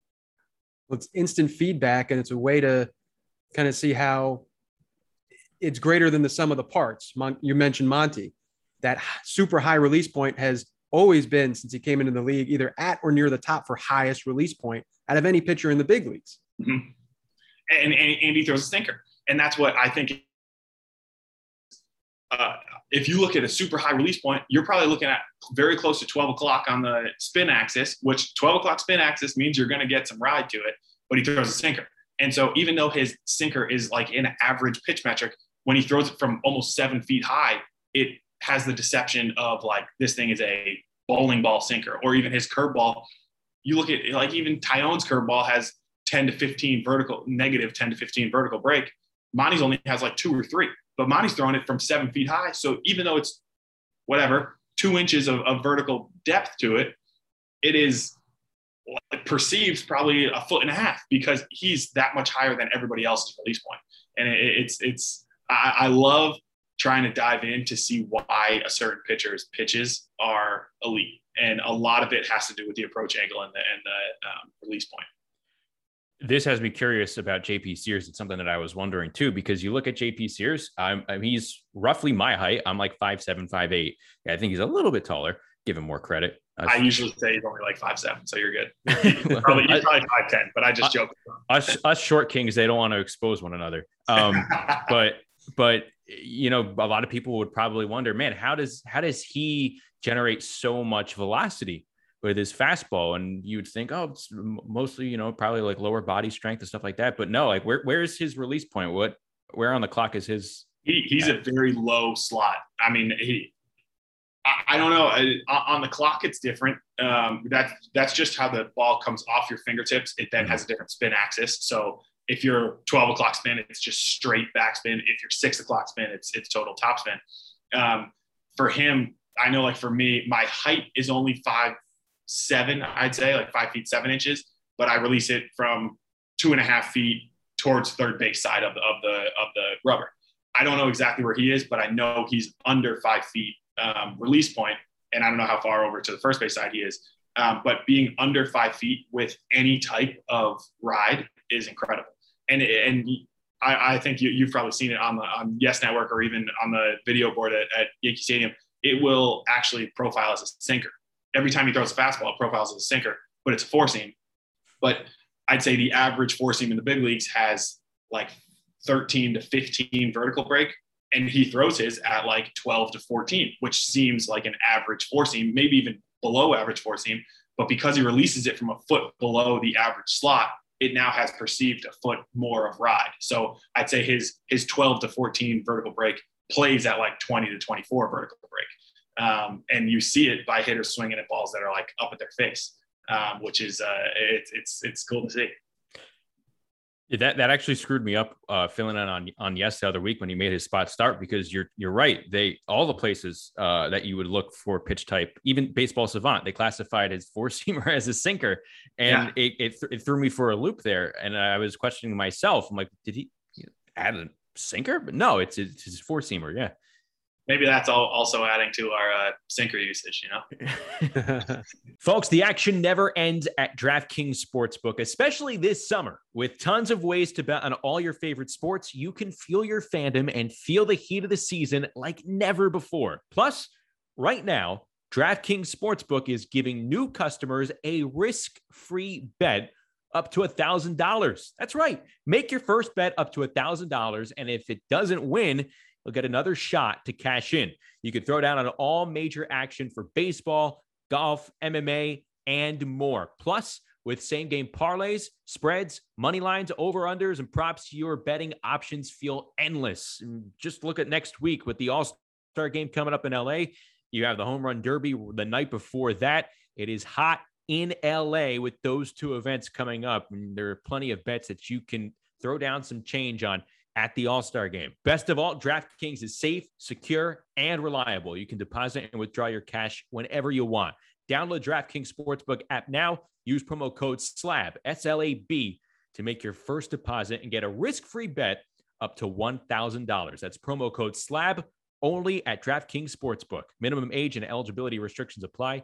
Well, it's instant feedback, and it's a way to kind of see how it's greater than the sum of the parts. Mon- you mentioned Monty. That super high release point has always been, since he came into the league, either at or near the top for highest release point out of any pitcher in the big leagues. Mm-hmm. And, and, and he throws a sinker. And that's what I think. Uh, if you look at a super high release point, you're probably looking at very close to twelve o'clock on the spin axis, which twelve o'clock spin axis means you're going to get some ride to it, but he throws a sinker. And so even though his sinker is like an average pitch metric, when he throws it from almost seven feet high, it has the deception of like, this thing is a bowling ball sinker. Or even his curveball, you look at like even Tyone's curveball has ten to fifteen vertical, negative ten to fifteen vertical break. Monty's only has like two or three, but Monty's throwing it from seven feet high. So even though it's whatever, two inches of, of vertical depth to it, it is, it perceives probably a foot and a half because he's that much higher than everybody else's release point. And it, it's, it's, I, I love trying to dive in to see why a certain pitcher's pitches are elite. And a lot of it has to do with the approach angle and the, and the um, release point. This has me curious about J P Sears. It's something that I was wondering too, because you look at J P Sears, I'm, I'm he's roughly my height. I'm like five seven, five eight. Yeah, I think he's a little bit taller. Give him more credit. Uh, I usually say he's only like five seven, so you're good. He's probably, he's probably five ten, but I just joke. Us, us short kings, they don't want to expose one another. Um, but but you know, a lot of people would probably wonder, man, how does how does he generate so much velocity with his fastball? And you'd think, oh, it's mostly, you know, probably like lower body strength and stuff like that. But no, like where where is his release point? What where on the clock is his? He, he's a very low slot. I mean, he. I, I don't know. I, on the clock, it's different. Um, that's that's just how the ball comes off your fingertips. It then has a different spin axis. So if you're twelve o'clock spin, it's just straight backspin. If you're six o'clock spin, it's it's total topspin. Um, for him, I know, like for me, my height is only five. seven, I'd say like five feet, seven inches, but I release it from two and a half feet towards third base side of the, of the, of the rubber. I don't know exactly where he is, but I know he's under five feet um, release point, and I don't know how far over to the first base side he is. Um, but being under five feet with any type of ride is incredible. And, and I, I think you, you've probably seen it on the on Yes Network or even on the video board at, at Yankee Stadium. It will actually profile as a sinker. Every time he throws a fastball, it profiles as a sinker, but it's a four seam. But I'd say the average four seam in the big leagues has like thirteen to fifteen vertical break, and he throws his at like twelve to fourteen, which seems like an average four seam, maybe even below average four seam. But because he releases it from a foot below the average slot, it now has perceived a foot more of ride. So I'd say his his twelve to fourteen vertical break plays at like twenty to twenty-four vertical break. Um, and you see it by hitters swinging at balls that are like up at their face, um, which is uh, it's it's it's cool to see. Yeah, that that actually screwed me up uh, filling in on on Yes the other week when he made his spot start, because you're you're right. They all the places uh, that you would look for pitch type, even Baseball Savant, they classified his four seamer as a sinker, and yeah. it, it it threw me for a loop there. And I was questioning myself. I'm like, did he add a sinker? But no, it's it's his four seamer. Yeah. Maybe that's all also adding to our uh, sinker usage, you know? Folks, the action never ends at DraftKings Sportsbook, especially this summer. With tons of ways to bet on all your favorite sports, you can feel your fandom and feel the heat of the season like never before. Plus, right now, DraftKings Sportsbook is giving new customers a risk-free bet up to one thousand dollars. That's right. Make your first bet up to one thousand dollars, and if it doesn't win, you'll get another shot to cash in. You can throw down on all major action for baseball, golf, M M A, and more. Plus, with same-game parlays, spreads, money lines, over-unders, and props, your betting options feel endless. Just look at next week with the All-Star game coming up in L A. You have the Home Run Derby the night before that. It is hot in L A with those two events coming up. And there are plenty of bets that you can throw down some change on at the All-Star game. Best of all, DraftKings is safe, secure, and reliable. You can deposit and withdraw your cash whenever you want. Download DraftKings Sportsbook app now. Use promo code SLAB, S L A B, to make your first deposit and get a risk-free bet up to one thousand dollars. That's promo code SLAB only at DraftKings Sportsbook. Minimum age and eligibility restrictions apply.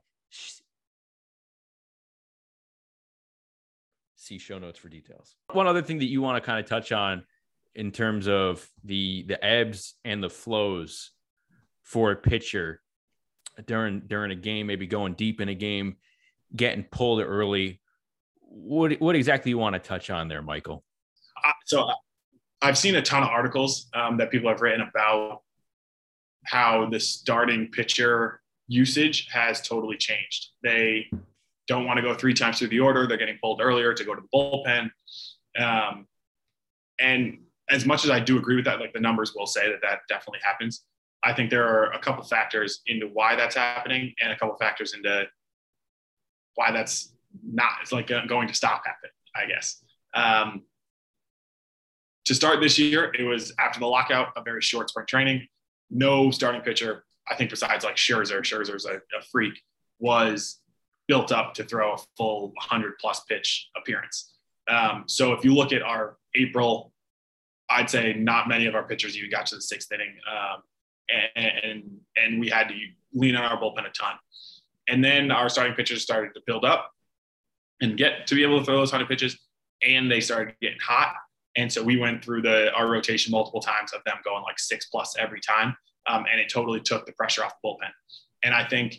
See show notes for details. One other thing that you want to kind of touch on in terms of the the ebbs and the flows for a pitcher during during a game, maybe going deep in a game, getting pulled early. What what exactly you want to touch on there, Michael? Uh, so I've seen a ton of articles um, that people have written about how the starting pitcher usage has totally changed. They don't want to go three times through the order. They're getting pulled earlier to go to the bullpen. Um, and as much as I do agree with that, like the numbers will say that that definitely happens. I think there are a couple factors into why that's happening and a couple factors into why that's not, it's like going to stop happening, I guess. Um, to start this year, it was after the lockout, a very short spring training. No starting pitcher, I think besides like Scherzer, Scherzer's a, a freak, was built up to throw a full one hundred plus pitch appearance. Um, so if you look at our April, I'd say not many of our pitchers even got to the sixth inning, um, and, and and we had to lean on our bullpen a ton. And then our starting pitchers started to build up and get to be able to throw those one hundred pitches, and they started getting hot. And so we went through the our rotation multiple times of them going like six plus every time, um, and it totally took the pressure off the bullpen. And I think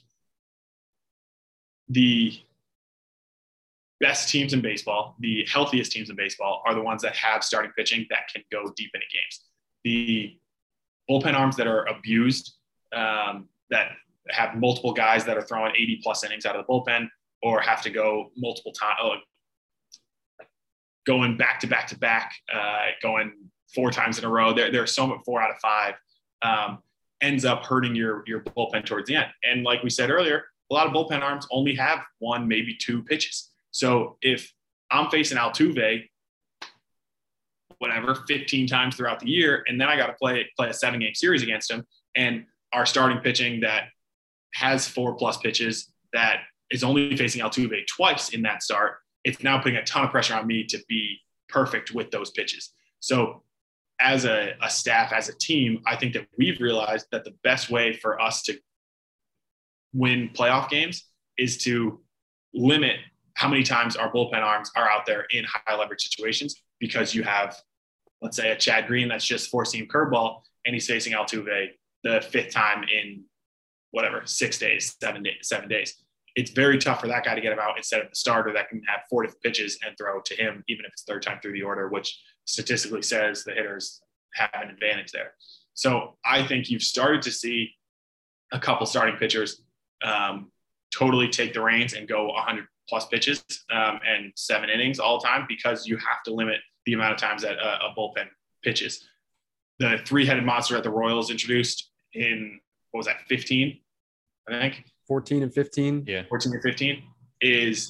the best teams in baseball, the healthiest teams in baseball, are the ones that have starting pitching that can go deep into games. The bullpen arms that are abused, um, that have multiple guys that are throwing eighty plus innings out of the bullpen, or have to go multiple times, oh, going back to back to back, uh, going four times in a row. There, there's so much four out of five, um, ends up hurting your your bullpen towards the end. And like we said earlier, a lot of bullpen arms only have one, maybe two pitches. So if I'm facing Altuve, whatever, fifteen times throughout the year, and then I got to play play a seven game series against him, and our starting pitching that has four plus pitches that is only facing Altuve twice in that start, it's now putting a ton of pressure on me to be perfect with those pitches. So as a, a staff, as a team, I think that we've realized that the best way for us to win playoff games is to limit how many times our bullpen arms are out there in high leverage situations, because you have let's say a Chad Green that's just four seam curveball, and he's facing Altuve the fifth time in whatever, six days, seven days, seven days. It's very tough for that guy to get him out instead of the starter that can have four different pitches and throw to him, even if it's third time through the order, which statistically says the hitters have an advantage there. So I think you've started to see a couple starting pitchers um, totally take the reins and go one hundred plus pitches um, and seven innings all the time, because you have to limit the amount of times that a, a bullpen pitches. The three-headed monster at the Royals introduced in, what was that, fifteen, I think? fourteen and fifteen. Yeah. fourteen or fifteen is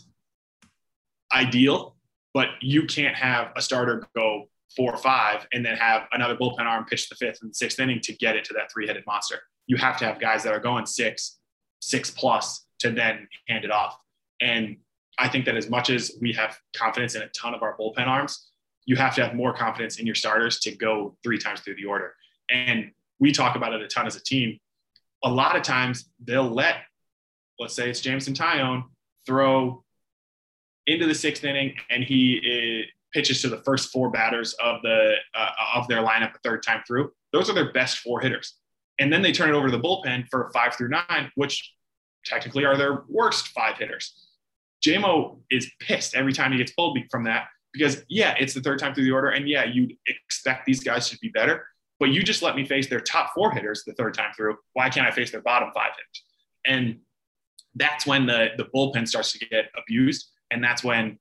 ideal, but you can't have a starter go four or five and then have another bullpen arm pitch the fifth and sixth inning to get it to that three-headed monster. You have to have guys that are going six, six plus to then hand it off. And I think that as much as we have confidence in a ton of our bullpen arms, you have to have more confidence in your starters to go three times through the order. And we talk about it a ton as a team. A lot of times they'll let, let's say it's Jameson Taillon, throw into the sixth inning, and he uh, pitches to the first four batters of the uh, of their lineup the third time through. Those are their best four hitters. And then they turn it over to the bullpen for five through nine, which technically are their worst five hitters. J M O is pissed every time he gets pulled from that because, yeah, it's the third time through the order, and, yeah, you'd expect these guys to be better, but you just let me face their top four hitters the third time through. Why can't I face their bottom five hitters? And that's when the, the bullpen starts to get abused, and that's when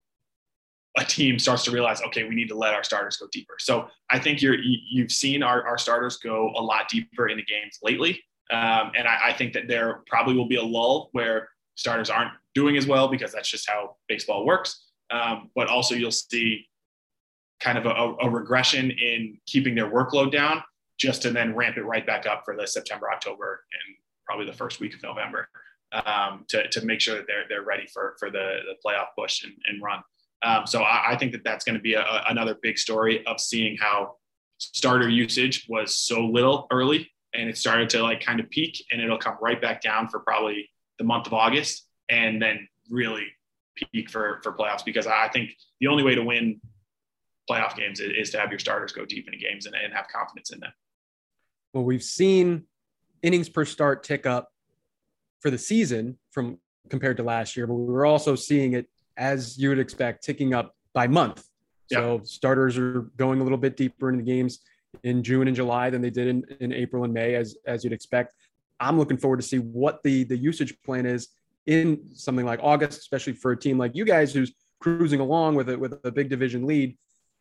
a team starts to realize, okay, we need to let our starters go deeper. So I think you're, you, you've seen our, our starters go a lot deeper into games lately. Um, and I, I think that there probably will be a lull where starters aren't doing as well because that's just how baseball works. Um, but also you'll see kind of a, a regression in keeping their workload down just to then ramp it right back up for the September, October, and probably the first week of November um, to, to make sure that they're, they're ready for, for the, the playoff push and, and run. Um, so I, I think that that's going to be a, a, another big story of seeing how starter usage was so little early, and it started to like kind of peak, and it'll come right back down for probably the month of August, and then really peak for, for playoffs, because I think the only way to win playoff games is, is to have your starters go deep into games and, and have confidence in them. Well, we've seen innings per start tick up for the season from compared to last year, but we were also seeing it, as you would expect, ticking up by month. So yep. Starters are going a little bit deeper into games in June and July than they did in, in April and May, as, as you'd expect. I'm looking forward to see what the, the usage plan is in something like August, especially for a team like you guys who's cruising along with it with a big division lead,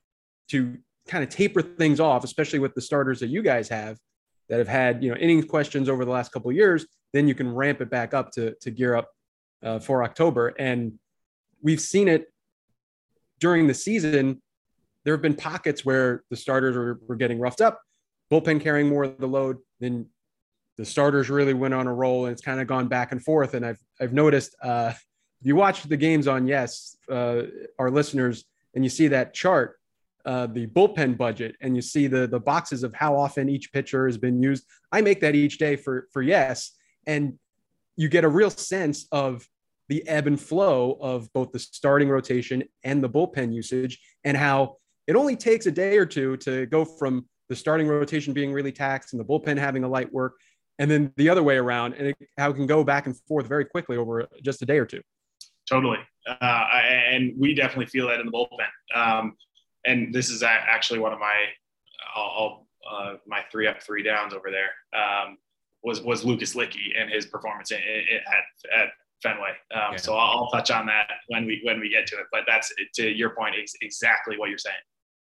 to kind of taper things off, especially with the starters that you guys have that have had, you know, innings questions over the last couple of years. Then you can ramp it back up to, to gear up uh, for October. And we've seen it during the season. There have been pockets where the starters were, were getting roughed up, bullpen carrying more of the load. Then the starters really went on a roll, and it's kind of gone back and forth. And I've, I've noticed uh, if you watch the games on Yes, uh, our listeners, and you see that chart, uh, the bullpen budget, and you see the, the boxes of how often each pitcher has been used. I make that each day for, for Yes. And you get a real sense of the ebb and flow of both the starting rotation and the bullpen usage, and how it only takes a day or two to go from the starting rotation being really taxed and the bullpen having a light work, and then the other way around, and it, how it can go back and forth very quickly over just a day or two. Totally. Uh, and we definitely feel that in the bullpen. Um, and this is actually one of my, I'll, uh, my three up, three downs over there um, was, was Lucas Licky and his performance in, in, at, at Fenway. Um, yeah. So I'll, I'll touch on that when we, when we get to it, but that's, to your point, is exactly what you're saying.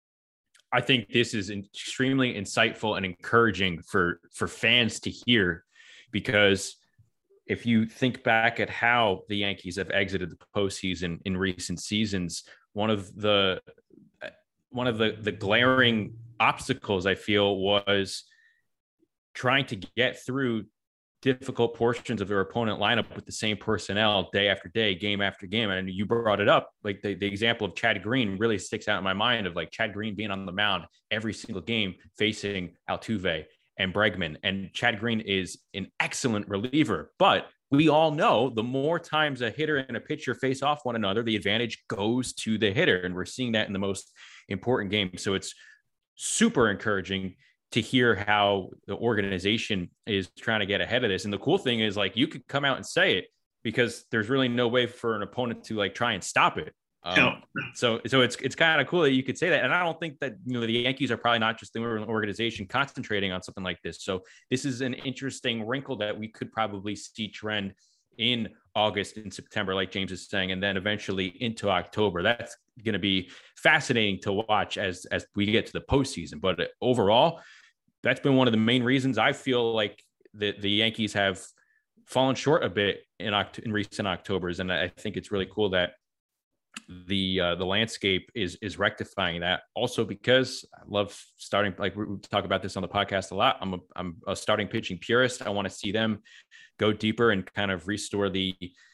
I think this is extremely insightful and encouraging for, for fans to hear, because if you think back at how the Yankees have exited the postseason in recent seasons, one of the, one of the, the glaring obstacles I feel was trying to get through difficult portions of their opponent lineup with the same personnel day after day, game after game. And you brought it up, like the, the example of Chad Green really sticks out in my mind, of like Chad Green being on the mound every single game facing Altuve and Bregman. And Chad Green is an excellent reliever, but we all know the more times a hitter and a pitcher face off one another, the advantage goes to the hitter. And we're seeing that in the most important games. So it's super encouraging to hear how the organization is trying to get ahead of this. And the cool thing is, like, you could come out and say it because there's really no way for an opponent to like try and stop it. Um, no. So, so it's it's kind of cool that you could say that. And I don't think that, you know, the Yankees are probably not just the organization concentrating on something like this. So this is an interesting wrinkle that we could probably see trend in August and September, like James is saying, and then eventually into October. That's going to be fascinating to watch as as we get to the postseason. But overall, that's been one of the main reasons I feel like the, the Yankees have fallen short a bit in, Oct- in recent Octobers. And I think it's really cool that the uh, the landscape is is rectifying that. Also, because I love starting, like we talk about this on the podcast a lot. I'm a, I'm a starting pitching purist. I want to see them go deeper and kind of restore the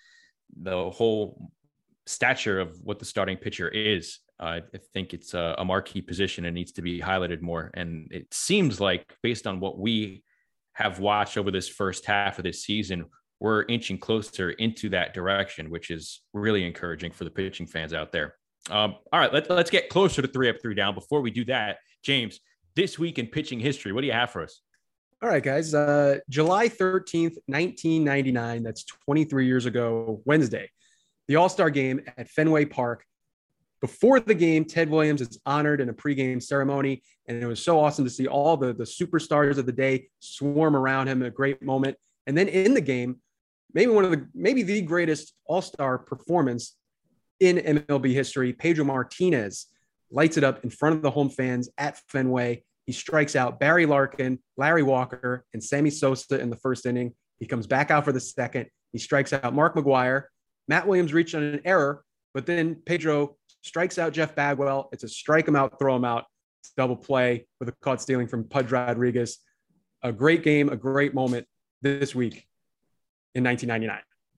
the whole stature of what the starting pitcher is. Uh, I think it's a, a marquee position and needs to be highlighted more. And it seems like, based on what we have watched over this first half of this season, we're inching closer into that direction, which is really encouraging for the pitching fans out there. Um, all right, let, let's get closer to three up, three down. Before we do that, James, this week in pitching history, what do you have for us? All right, guys. Uh, July thirteenth, nineteen ninety-nine. That's twenty-three years ago, Wednesday. The All-Star game at Fenway Park. Before the game, Ted Williams is honored in a pregame ceremony, and it was so awesome to see all the, the superstars of the day swarm around him. A great moment. And then in the game, maybe one of the maybe the greatest All-Star performance in M L B history, Pedro Martinez lights it up in front of the home fans at Fenway. He strikes out Barry Larkin, Larry Walker, and Sammy Sosa in the first inning. He comes back out for the second. He strikes out Mark McGwire. Matt Williams reached on an error, but then Pedro strikes out Jeff Bagwell. It's a strike him out, throw him out, double play with a caught stealing from Pudge Rodriguez. A great game, a great moment this week in nineteen ninety-nine.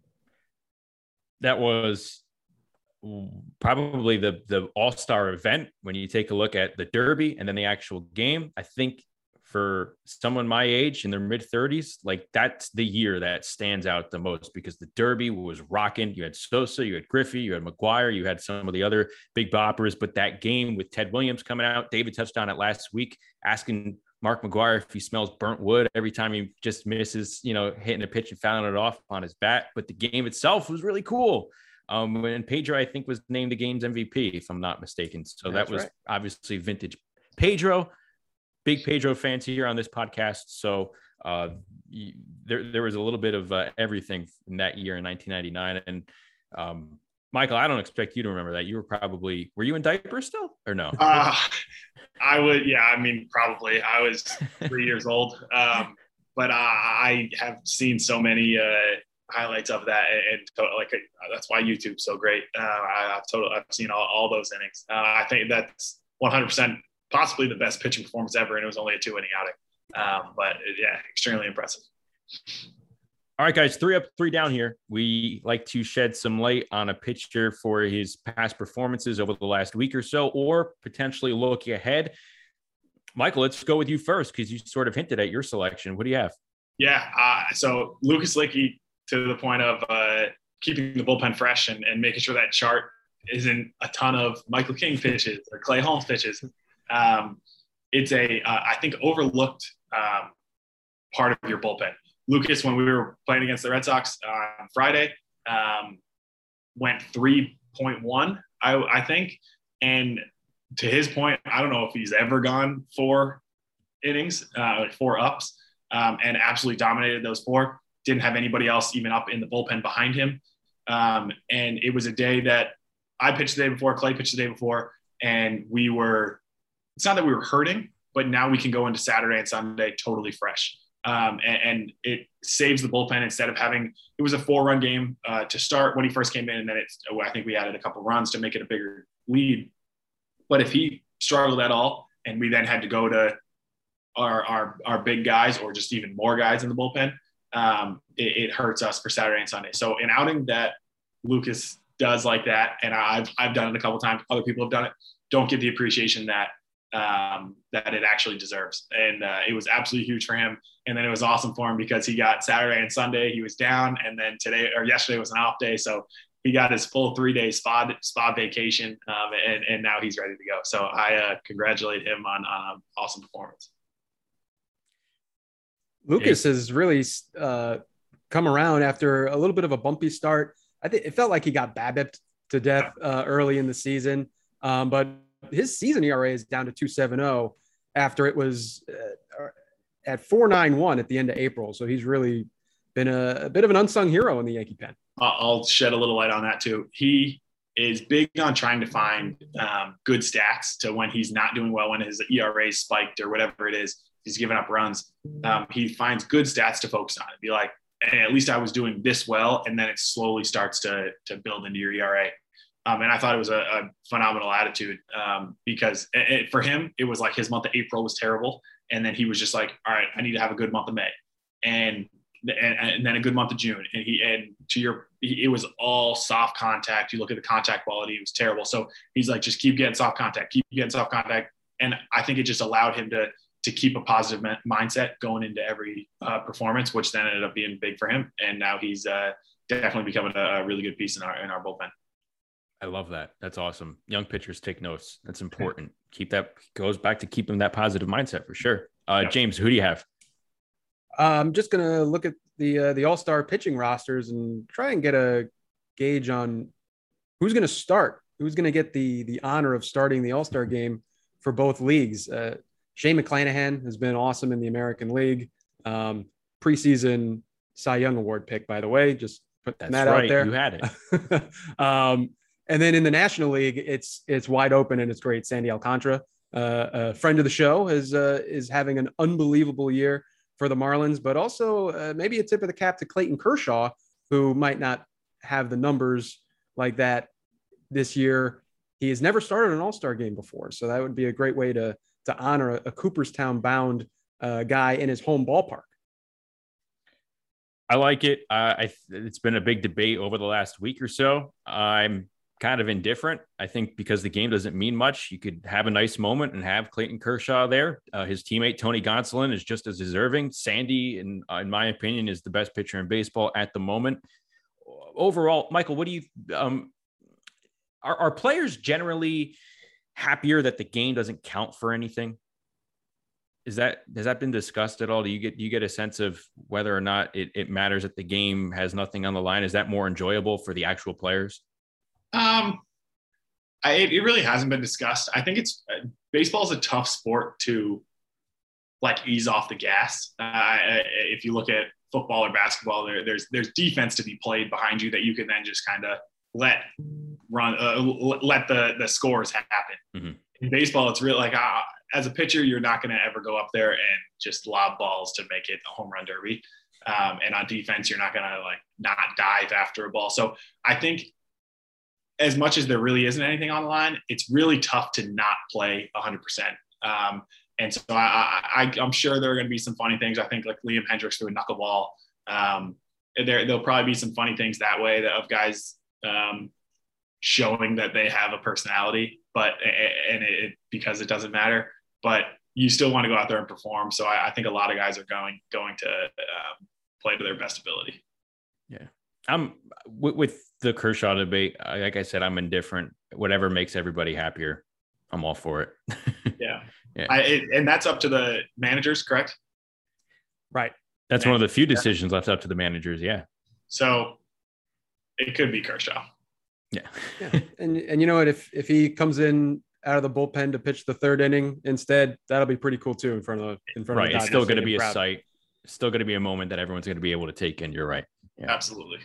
That was probably the the all-star event when you take a look at the Derby and then the actual game. I think for someone my age in their mid thirties, like, that's the year that stands out the most, because the Derby was rocking. You had Sosa, you had Griffey, you had McGwire, you had some of the other big boppers, but that game with Ted Williams coming out, David touched on it last week, asking Mark McGwire if he smells burnt wood every time he just misses, you know, hitting a pitch and fouling it off on his bat. But the game itself was really cool. Um, and Pedro, I think, was named the game's M V P, if I'm not mistaken. So That's that was right. Obviously vintage Pedro. Big Pedro fans here on this podcast. So uh, there, there was a little bit of uh, everything in that year in nineteen ninety-nine. And um, Michael, I don't expect you to remember that. You were probably, were you in diapers still or no? Uh, I would, yeah, I mean, probably. I was three years old. Um, but uh, I have seen so many uh, highlights of that. And, and like, uh, that's why YouTube's so great. Uh, I, I've totally, I've seen all, all those innings. Uh, I think that's one hundred percent possibly the best pitching performance ever. And it was only a two inning outing. Um, but yeah, extremely impressive. All right, guys, three up, three down here. We like to shed some light on a pitcher for his past performances over the last week or so, or potentially look ahead. Michael, let's go with you first, because you sort of hinted at your selection. What do you have? Yeah, uh, so Lucas Luetge, to the point of uh, keeping the bullpen fresh and, and making sure that chart isn't a ton of Michael King pitches or Clay Holmes pitches. Um, it's a, uh, I think, overlooked um, part of your bullpen. Lucas, when we were playing against the Red Sox on Friday, um, went three point one, I, I think. And to his point, I don't know if he's ever gone four innings, uh, like four ups, um, and absolutely dominated those four. Didn't have anybody else even up in the bullpen behind him. Um, and it was a day that I pitched the day before, Clay pitched the day before, and we were – it's not that we were hurting, but now we can go into Saturday and Sunday totally fresh. Um, and, and it saves the bullpen instead of having – it was a four-run game uh, to start when he first came in, and then it's, I think we added a couple runs to make it a bigger lead. But if he struggled at all and we then had to go to our our, our big guys or just even more guys in the bullpen, um, it, it hurts us for Saturday and Sunday. So an outing that Lucas does like that, and I've, I've done it a couple of times, other people have done it, don't get the appreciation that um, that it actually deserves. And uh, it was absolutely huge for him. And then it was awesome for him because he got Saturday and Sunday, he was down. And then today or yesterday was an off day. So he got his full three day spa spa vacation, um, and and now he's ready to go. So I uh, congratulate him on on an awesome performance. Lucas has really uh, come around after a little bit of a bumpy start. I think it felt like he got BABIP'd to death uh, early in the season, um, but his season E R A is down to two point seven oh after it was uh, at four point nine one at the end of April. So he's really been a, a bit of an unsung hero in the Yankee pen. I'll shed a little light on that too. He is big on trying to find um, good stats to when he's not doing well, when his E R A spiked or whatever it is, he's giving up runs. Um, he finds good stats to focus on. Be like, hey, at least I was doing this well, and then it slowly starts to to build into your E R A. Um, and I thought it was a, a phenomenal attitude um, because it, it, for him, it was like his month of April was terrible. And then he was just like, all right, I need to have a good month of May. And, and, and then a good month of June. And he, and to your, it was all soft contact. You look at the contact quality, it was terrible. So he's like, just keep getting soft contact, keep getting soft contact. And I think it just allowed him to, to keep a positive mindset going into every uh, performance, which then ended up being big for him. And now he's uh, definitely becoming a, a really good piece in our, in our bullpen. I love that. That's awesome. Young pitchers take notes. That's important. Keep that goes back to keeping that positive mindset for sure. Uh, yeah. James, who do you have? I'm just going to look at the, uh, the all-star pitching rosters and try and get a gauge on who's going to start, who's going to get the, the honor of starting the all-star game for both leagues. Uh, Shane McClanahan has been awesome in the American League. Um, preseason Cy Young Award pick, by the way, just put That's that right. out there. You had it. um, And then in the National League, it's it's wide open and it's great. Sandy Alcantara, uh, a friend of the show, is uh, is having an unbelievable year for the Marlins, but also uh, maybe a tip of the cap to Clayton Kershaw, who might not have the numbers like that this year. He has never started an All-Star game before, so that would be a great way to to honor a, a Cooperstown-bound uh, guy in his home ballpark. I like it. Uh, I it's been a big debate over the last week or so. I'm kind of indifferent. I think because the game doesn't mean much, you could have a nice moment and have Clayton Kershaw there. Uh, his teammate, Tony Gonsolin, is just as deserving. Sandy, in, uh, in my opinion, is the best pitcher in baseball at the moment. Overall, Michael, what do you, um, are, are players generally happier that the game doesn't count for anything? Is that, has that been discussed at all? Do you get, do you get a sense of whether or not it, it matters that the game has nothing on the line? Is that more enjoyable for the actual players? Um, I, it really hasn't been discussed. I think it's uh, baseball is a tough sport to like ease off the gas. Uh, if you look at football or basketball, there, there's there's defense to be played behind you that you can then just kind of let run, uh, let the the scores happen. Mm-hmm. In baseball, it's really like uh, as a pitcher, you're not going to ever go up there and just lob balls to make it a home run derby. Um, and on defense, you're not going to like not dive after a ball. So I think, as much as there really isn't anything on the line, it's really tough to not play one hundred percent. Um, and so I, I, I'm sure there are going to be some funny things. I think like Liam Hendricks threw a knuckleball. Um, there, there'll probably be some funny things that way that of guys um, showing that they have a personality, but and it, because it doesn't matter. But you still want to go out there and perform. So I, I think a lot of guys are going going to um, play to their best ability. Yeah. I'm with, with the Kershaw debate. Like I said, I'm indifferent. Whatever makes everybody happier, I'm all for it. yeah. Yeah. I, it, and that's up to the managers, correct? Right. That's and, one of the few decisions yeah. left up to the managers. Yeah. So it could be Kershaw. Yeah. yeah. And, and you know what, if, if he comes in out of the bullpen to pitch the third inning instead, that'll be pretty cool too in front of, in front right. of the It's still going to be crowd. a sight. It's still going to be a moment that everyone's going to be able to take in. You're right. Yeah. Absolutely.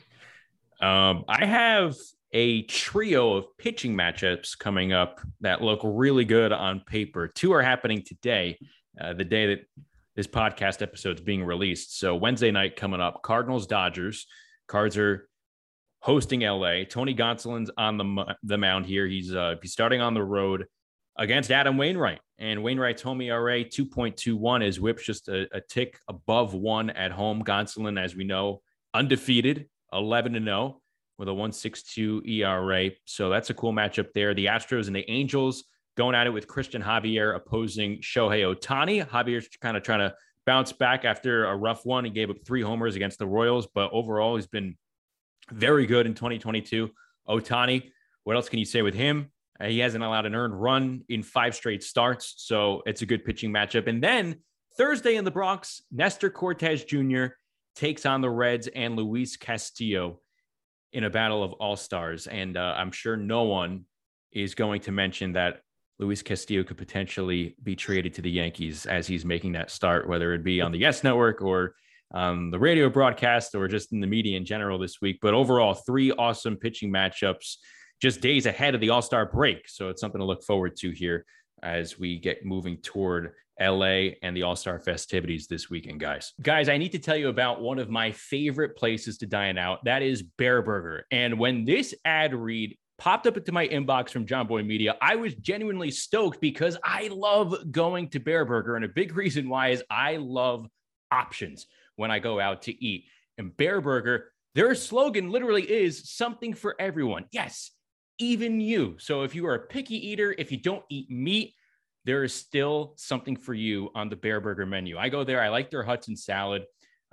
Um, I have a trio of pitching matchups coming up that look really good on paper. Two are happening today, uh, the day that this podcast episode is being released. So Wednesday night coming up, Cardinals, Dodgers. Cards are hosting L A. Tony Gonsolin's on the, the mound here. He's, uh, he's starting on the road against Adam Wainwright. And Wainwright's home E R A, two point two one. His whip's just a, a tick above one at home. Gonsolin, as we know, undefeated, eleven and oh with a one point six two E R A. So that's a cool matchup there. The Astros and the Angels going at it with Christian Javier opposing Shohei Ohtani. Javier's kind of trying to bounce back after a rough one. He gave up three homers against the Royals, but overall he's been very good in twenty twenty-two. Ohtani, what else can you say with him? Uh, he hasn't allowed an earned run in five straight starts, so it's a good pitching matchup. And then Thursday in the Bronx, Nestor Cortez Junior takes on the Reds and Luis Castillo in a battle of all-stars. And uh, I'm sure no one is going to mention that Luis Castillo could potentially be traded to the Yankees as he's making that start, whether it be on the Yes Network or um, the radio broadcast or just in the media in general this week. But overall, three awesome pitching matchups just days ahead of the All-Star break. So it's something to look forward to here as we get moving toward L A and the All-Star festivities this weekend, guys. Guys, I need to tell you about one of my favorite places to dine out. That is Bear Burger. And when this ad read popped up into my inbox from John Boy Media, I was genuinely stoked because I love going to Bear Burger. And a big reason why is I love options when I go out to eat. And Bear Burger, their slogan literally is something for everyone. Yes, even you. So if you are a picky eater, if you don't eat meat, there is still something for you on the Bear Burger menu. I go there. I like their Hudson salad.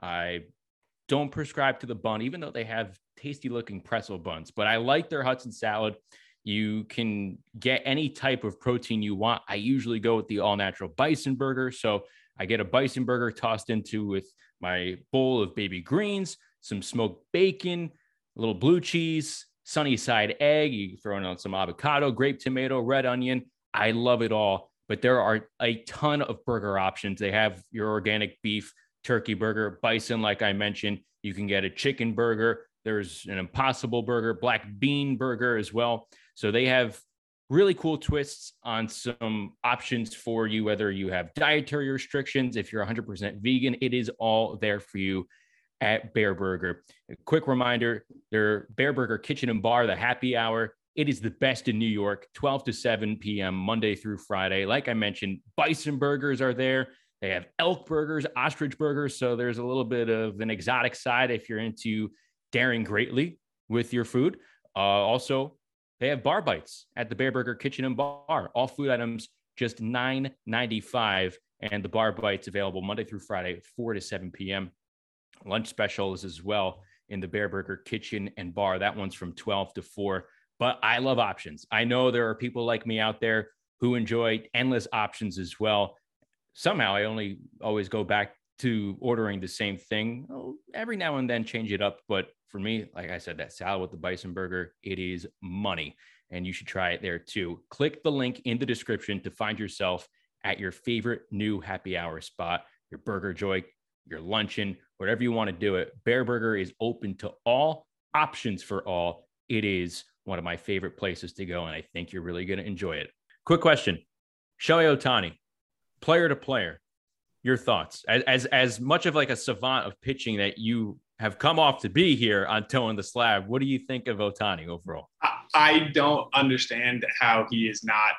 I don't prescribe to the bun, even though they have tasty looking pretzel buns, but I like their Hudson salad. You can get any type of protein you want. I usually go with the all natural bison burger. So I get a bison burger tossed into with my bowl of baby greens, some smoked bacon, a little blue cheese, sunny side egg. You throw in on some avocado, grape tomato, red onion. I love it all. But there are a ton of burger options. They have your organic beef, turkey burger, bison, like I mentioned. You can get a chicken burger. There's an Impossible Burger, black bean burger as well. So they have really cool twists on some options for you, whether you have dietary restrictions. If you're one hundred percent vegan, it is all there for you at Bear Burger. A quick reminder, their Bear Burger Kitchen and Bar, the happy hour, it is the best in New York, twelve to seven p.m., Monday through Friday. Like I mentioned, bison burgers are there. They have elk burgers, ostrich burgers. So there's a little bit of an exotic side if you're into daring greatly with your food. Uh, also, they have bar bites at the Bear Burger Kitchen and Bar. All food items just nine ninety-five, and the bar bites available Monday through Friday, four to seven p.m. Lunch specials as well in the Bear Burger Kitchen and Bar. That one's from twelve to four. But I love options. I know there are people like me out there who enjoy endless options as well. Somehow I only always go back to ordering the same thing. I'll every now and then change it up. But for me, like I said, that salad with the bison burger, it is money. And you should try it there too. Click the link in the description to find yourself at your favorite new happy hour spot, your burger joint, your luncheon, whatever you want to do it. Bear Burger is open to all, options for all. It is one of my favorite places to go, and I think you're really going to enjoy it. Quick question. Shohei Ohtani, player to player, your thoughts? As, as, as much of like a savant of pitching that you have come off to be here on Toeing the Slab, what do you think of Ohtani overall? I, I don't understand how he is not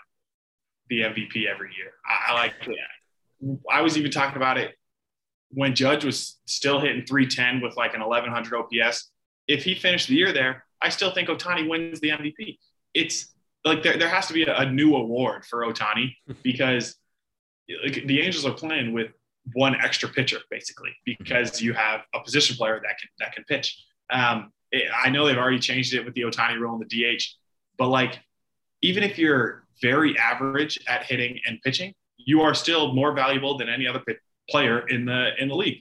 the M V P every year. I, I like that. I was even talking about it when Judge was still hitting three ten with like an eleven hundred O P S. If he finished the year there, I still think Ohtani wins the M V P. It's like there, there has to be a, a new award for Ohtani because like, the Angels are playing with one extra pitcher basically because you have a position player that can that can pitch. Um, it, I know they've already changed it with the Ohtani rule and the D H, but like even if you're very average at hitting and pitching, you are still more valuable than any other p- player in the in the league.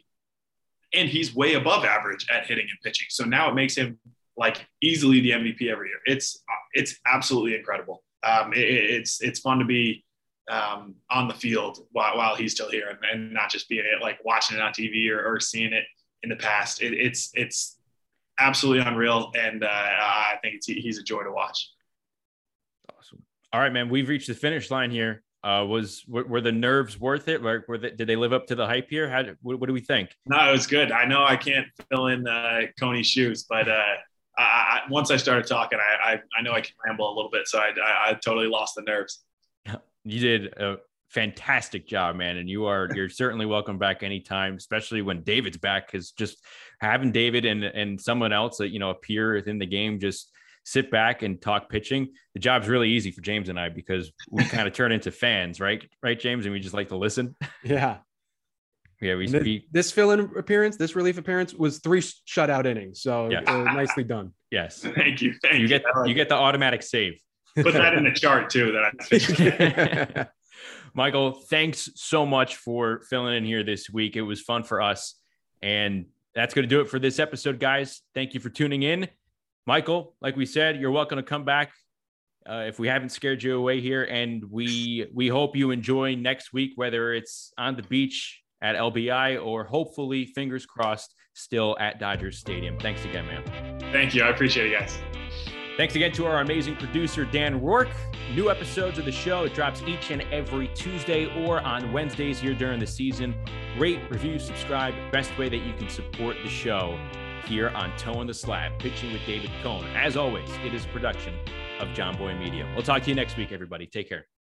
And he's way above average at hitting and pitching. So now it makes him like easily the M V P every year. It's it's absolutely incredible. Um, it, it's it's fun to be um, on the field while, while he's still here and, and not just being it like watching it on T V or, or seeing it in the past. It, it's it's absolutely unreal, and uh, I think it's, he's a joy to watch. Awesome. All right, man. We've reached the finish line here. Uh, was were, were the nerves worth it? Were, were they, did they live up to the hype here? How did, what, what do we think? No, it was good. I know I can't fill in uh, Coney's shoes, but uh, I, I, once I started talking, I, I I know I can ramble a little bit, so I, I I totally lost the nerves. You did a fantastic job, man, and you are you're certainly welcome back anytime, especially when David's back. Because just having David and and someone else that you know appear within the game, just sit back and talk pitching. The job's really easy for James and I because we kind of turn into fans, right? Right, James, and we just like to listen. Yeah. Yeah, we, this, we this fill-in appearance, this relief appearance was three shutout innings. So yes. uh, nicely done. Yes. Thank you. Thank you get like you get the automatic save. Put that in the chart too. That I Michael, thanks so much for filling in here this week. It was fun for us. And that's going to do it for this episode, guys. Thank you for tuning in. Michael, like we said, you're welcome to come back uh, if we haven't scared you away here. And we we hope you enjoy next week, whether it's on the beach at L B I or hopefully, fingers crossed, still at Dodgers Stadium. Thanks again, man. Thank you. I appreciate it, guys. Thanks again to our amazing producer, Dan Rourke. New episodes of the show. It drops each and every Tuesday or on Wednesdays here during the season. Rate, review, subscribe. Best way that you can support the show here on Toe in the Slab, Pitching with David Cone. As always, it is a production of John Boy Media. We'll talk to you next week, everybody. Take care.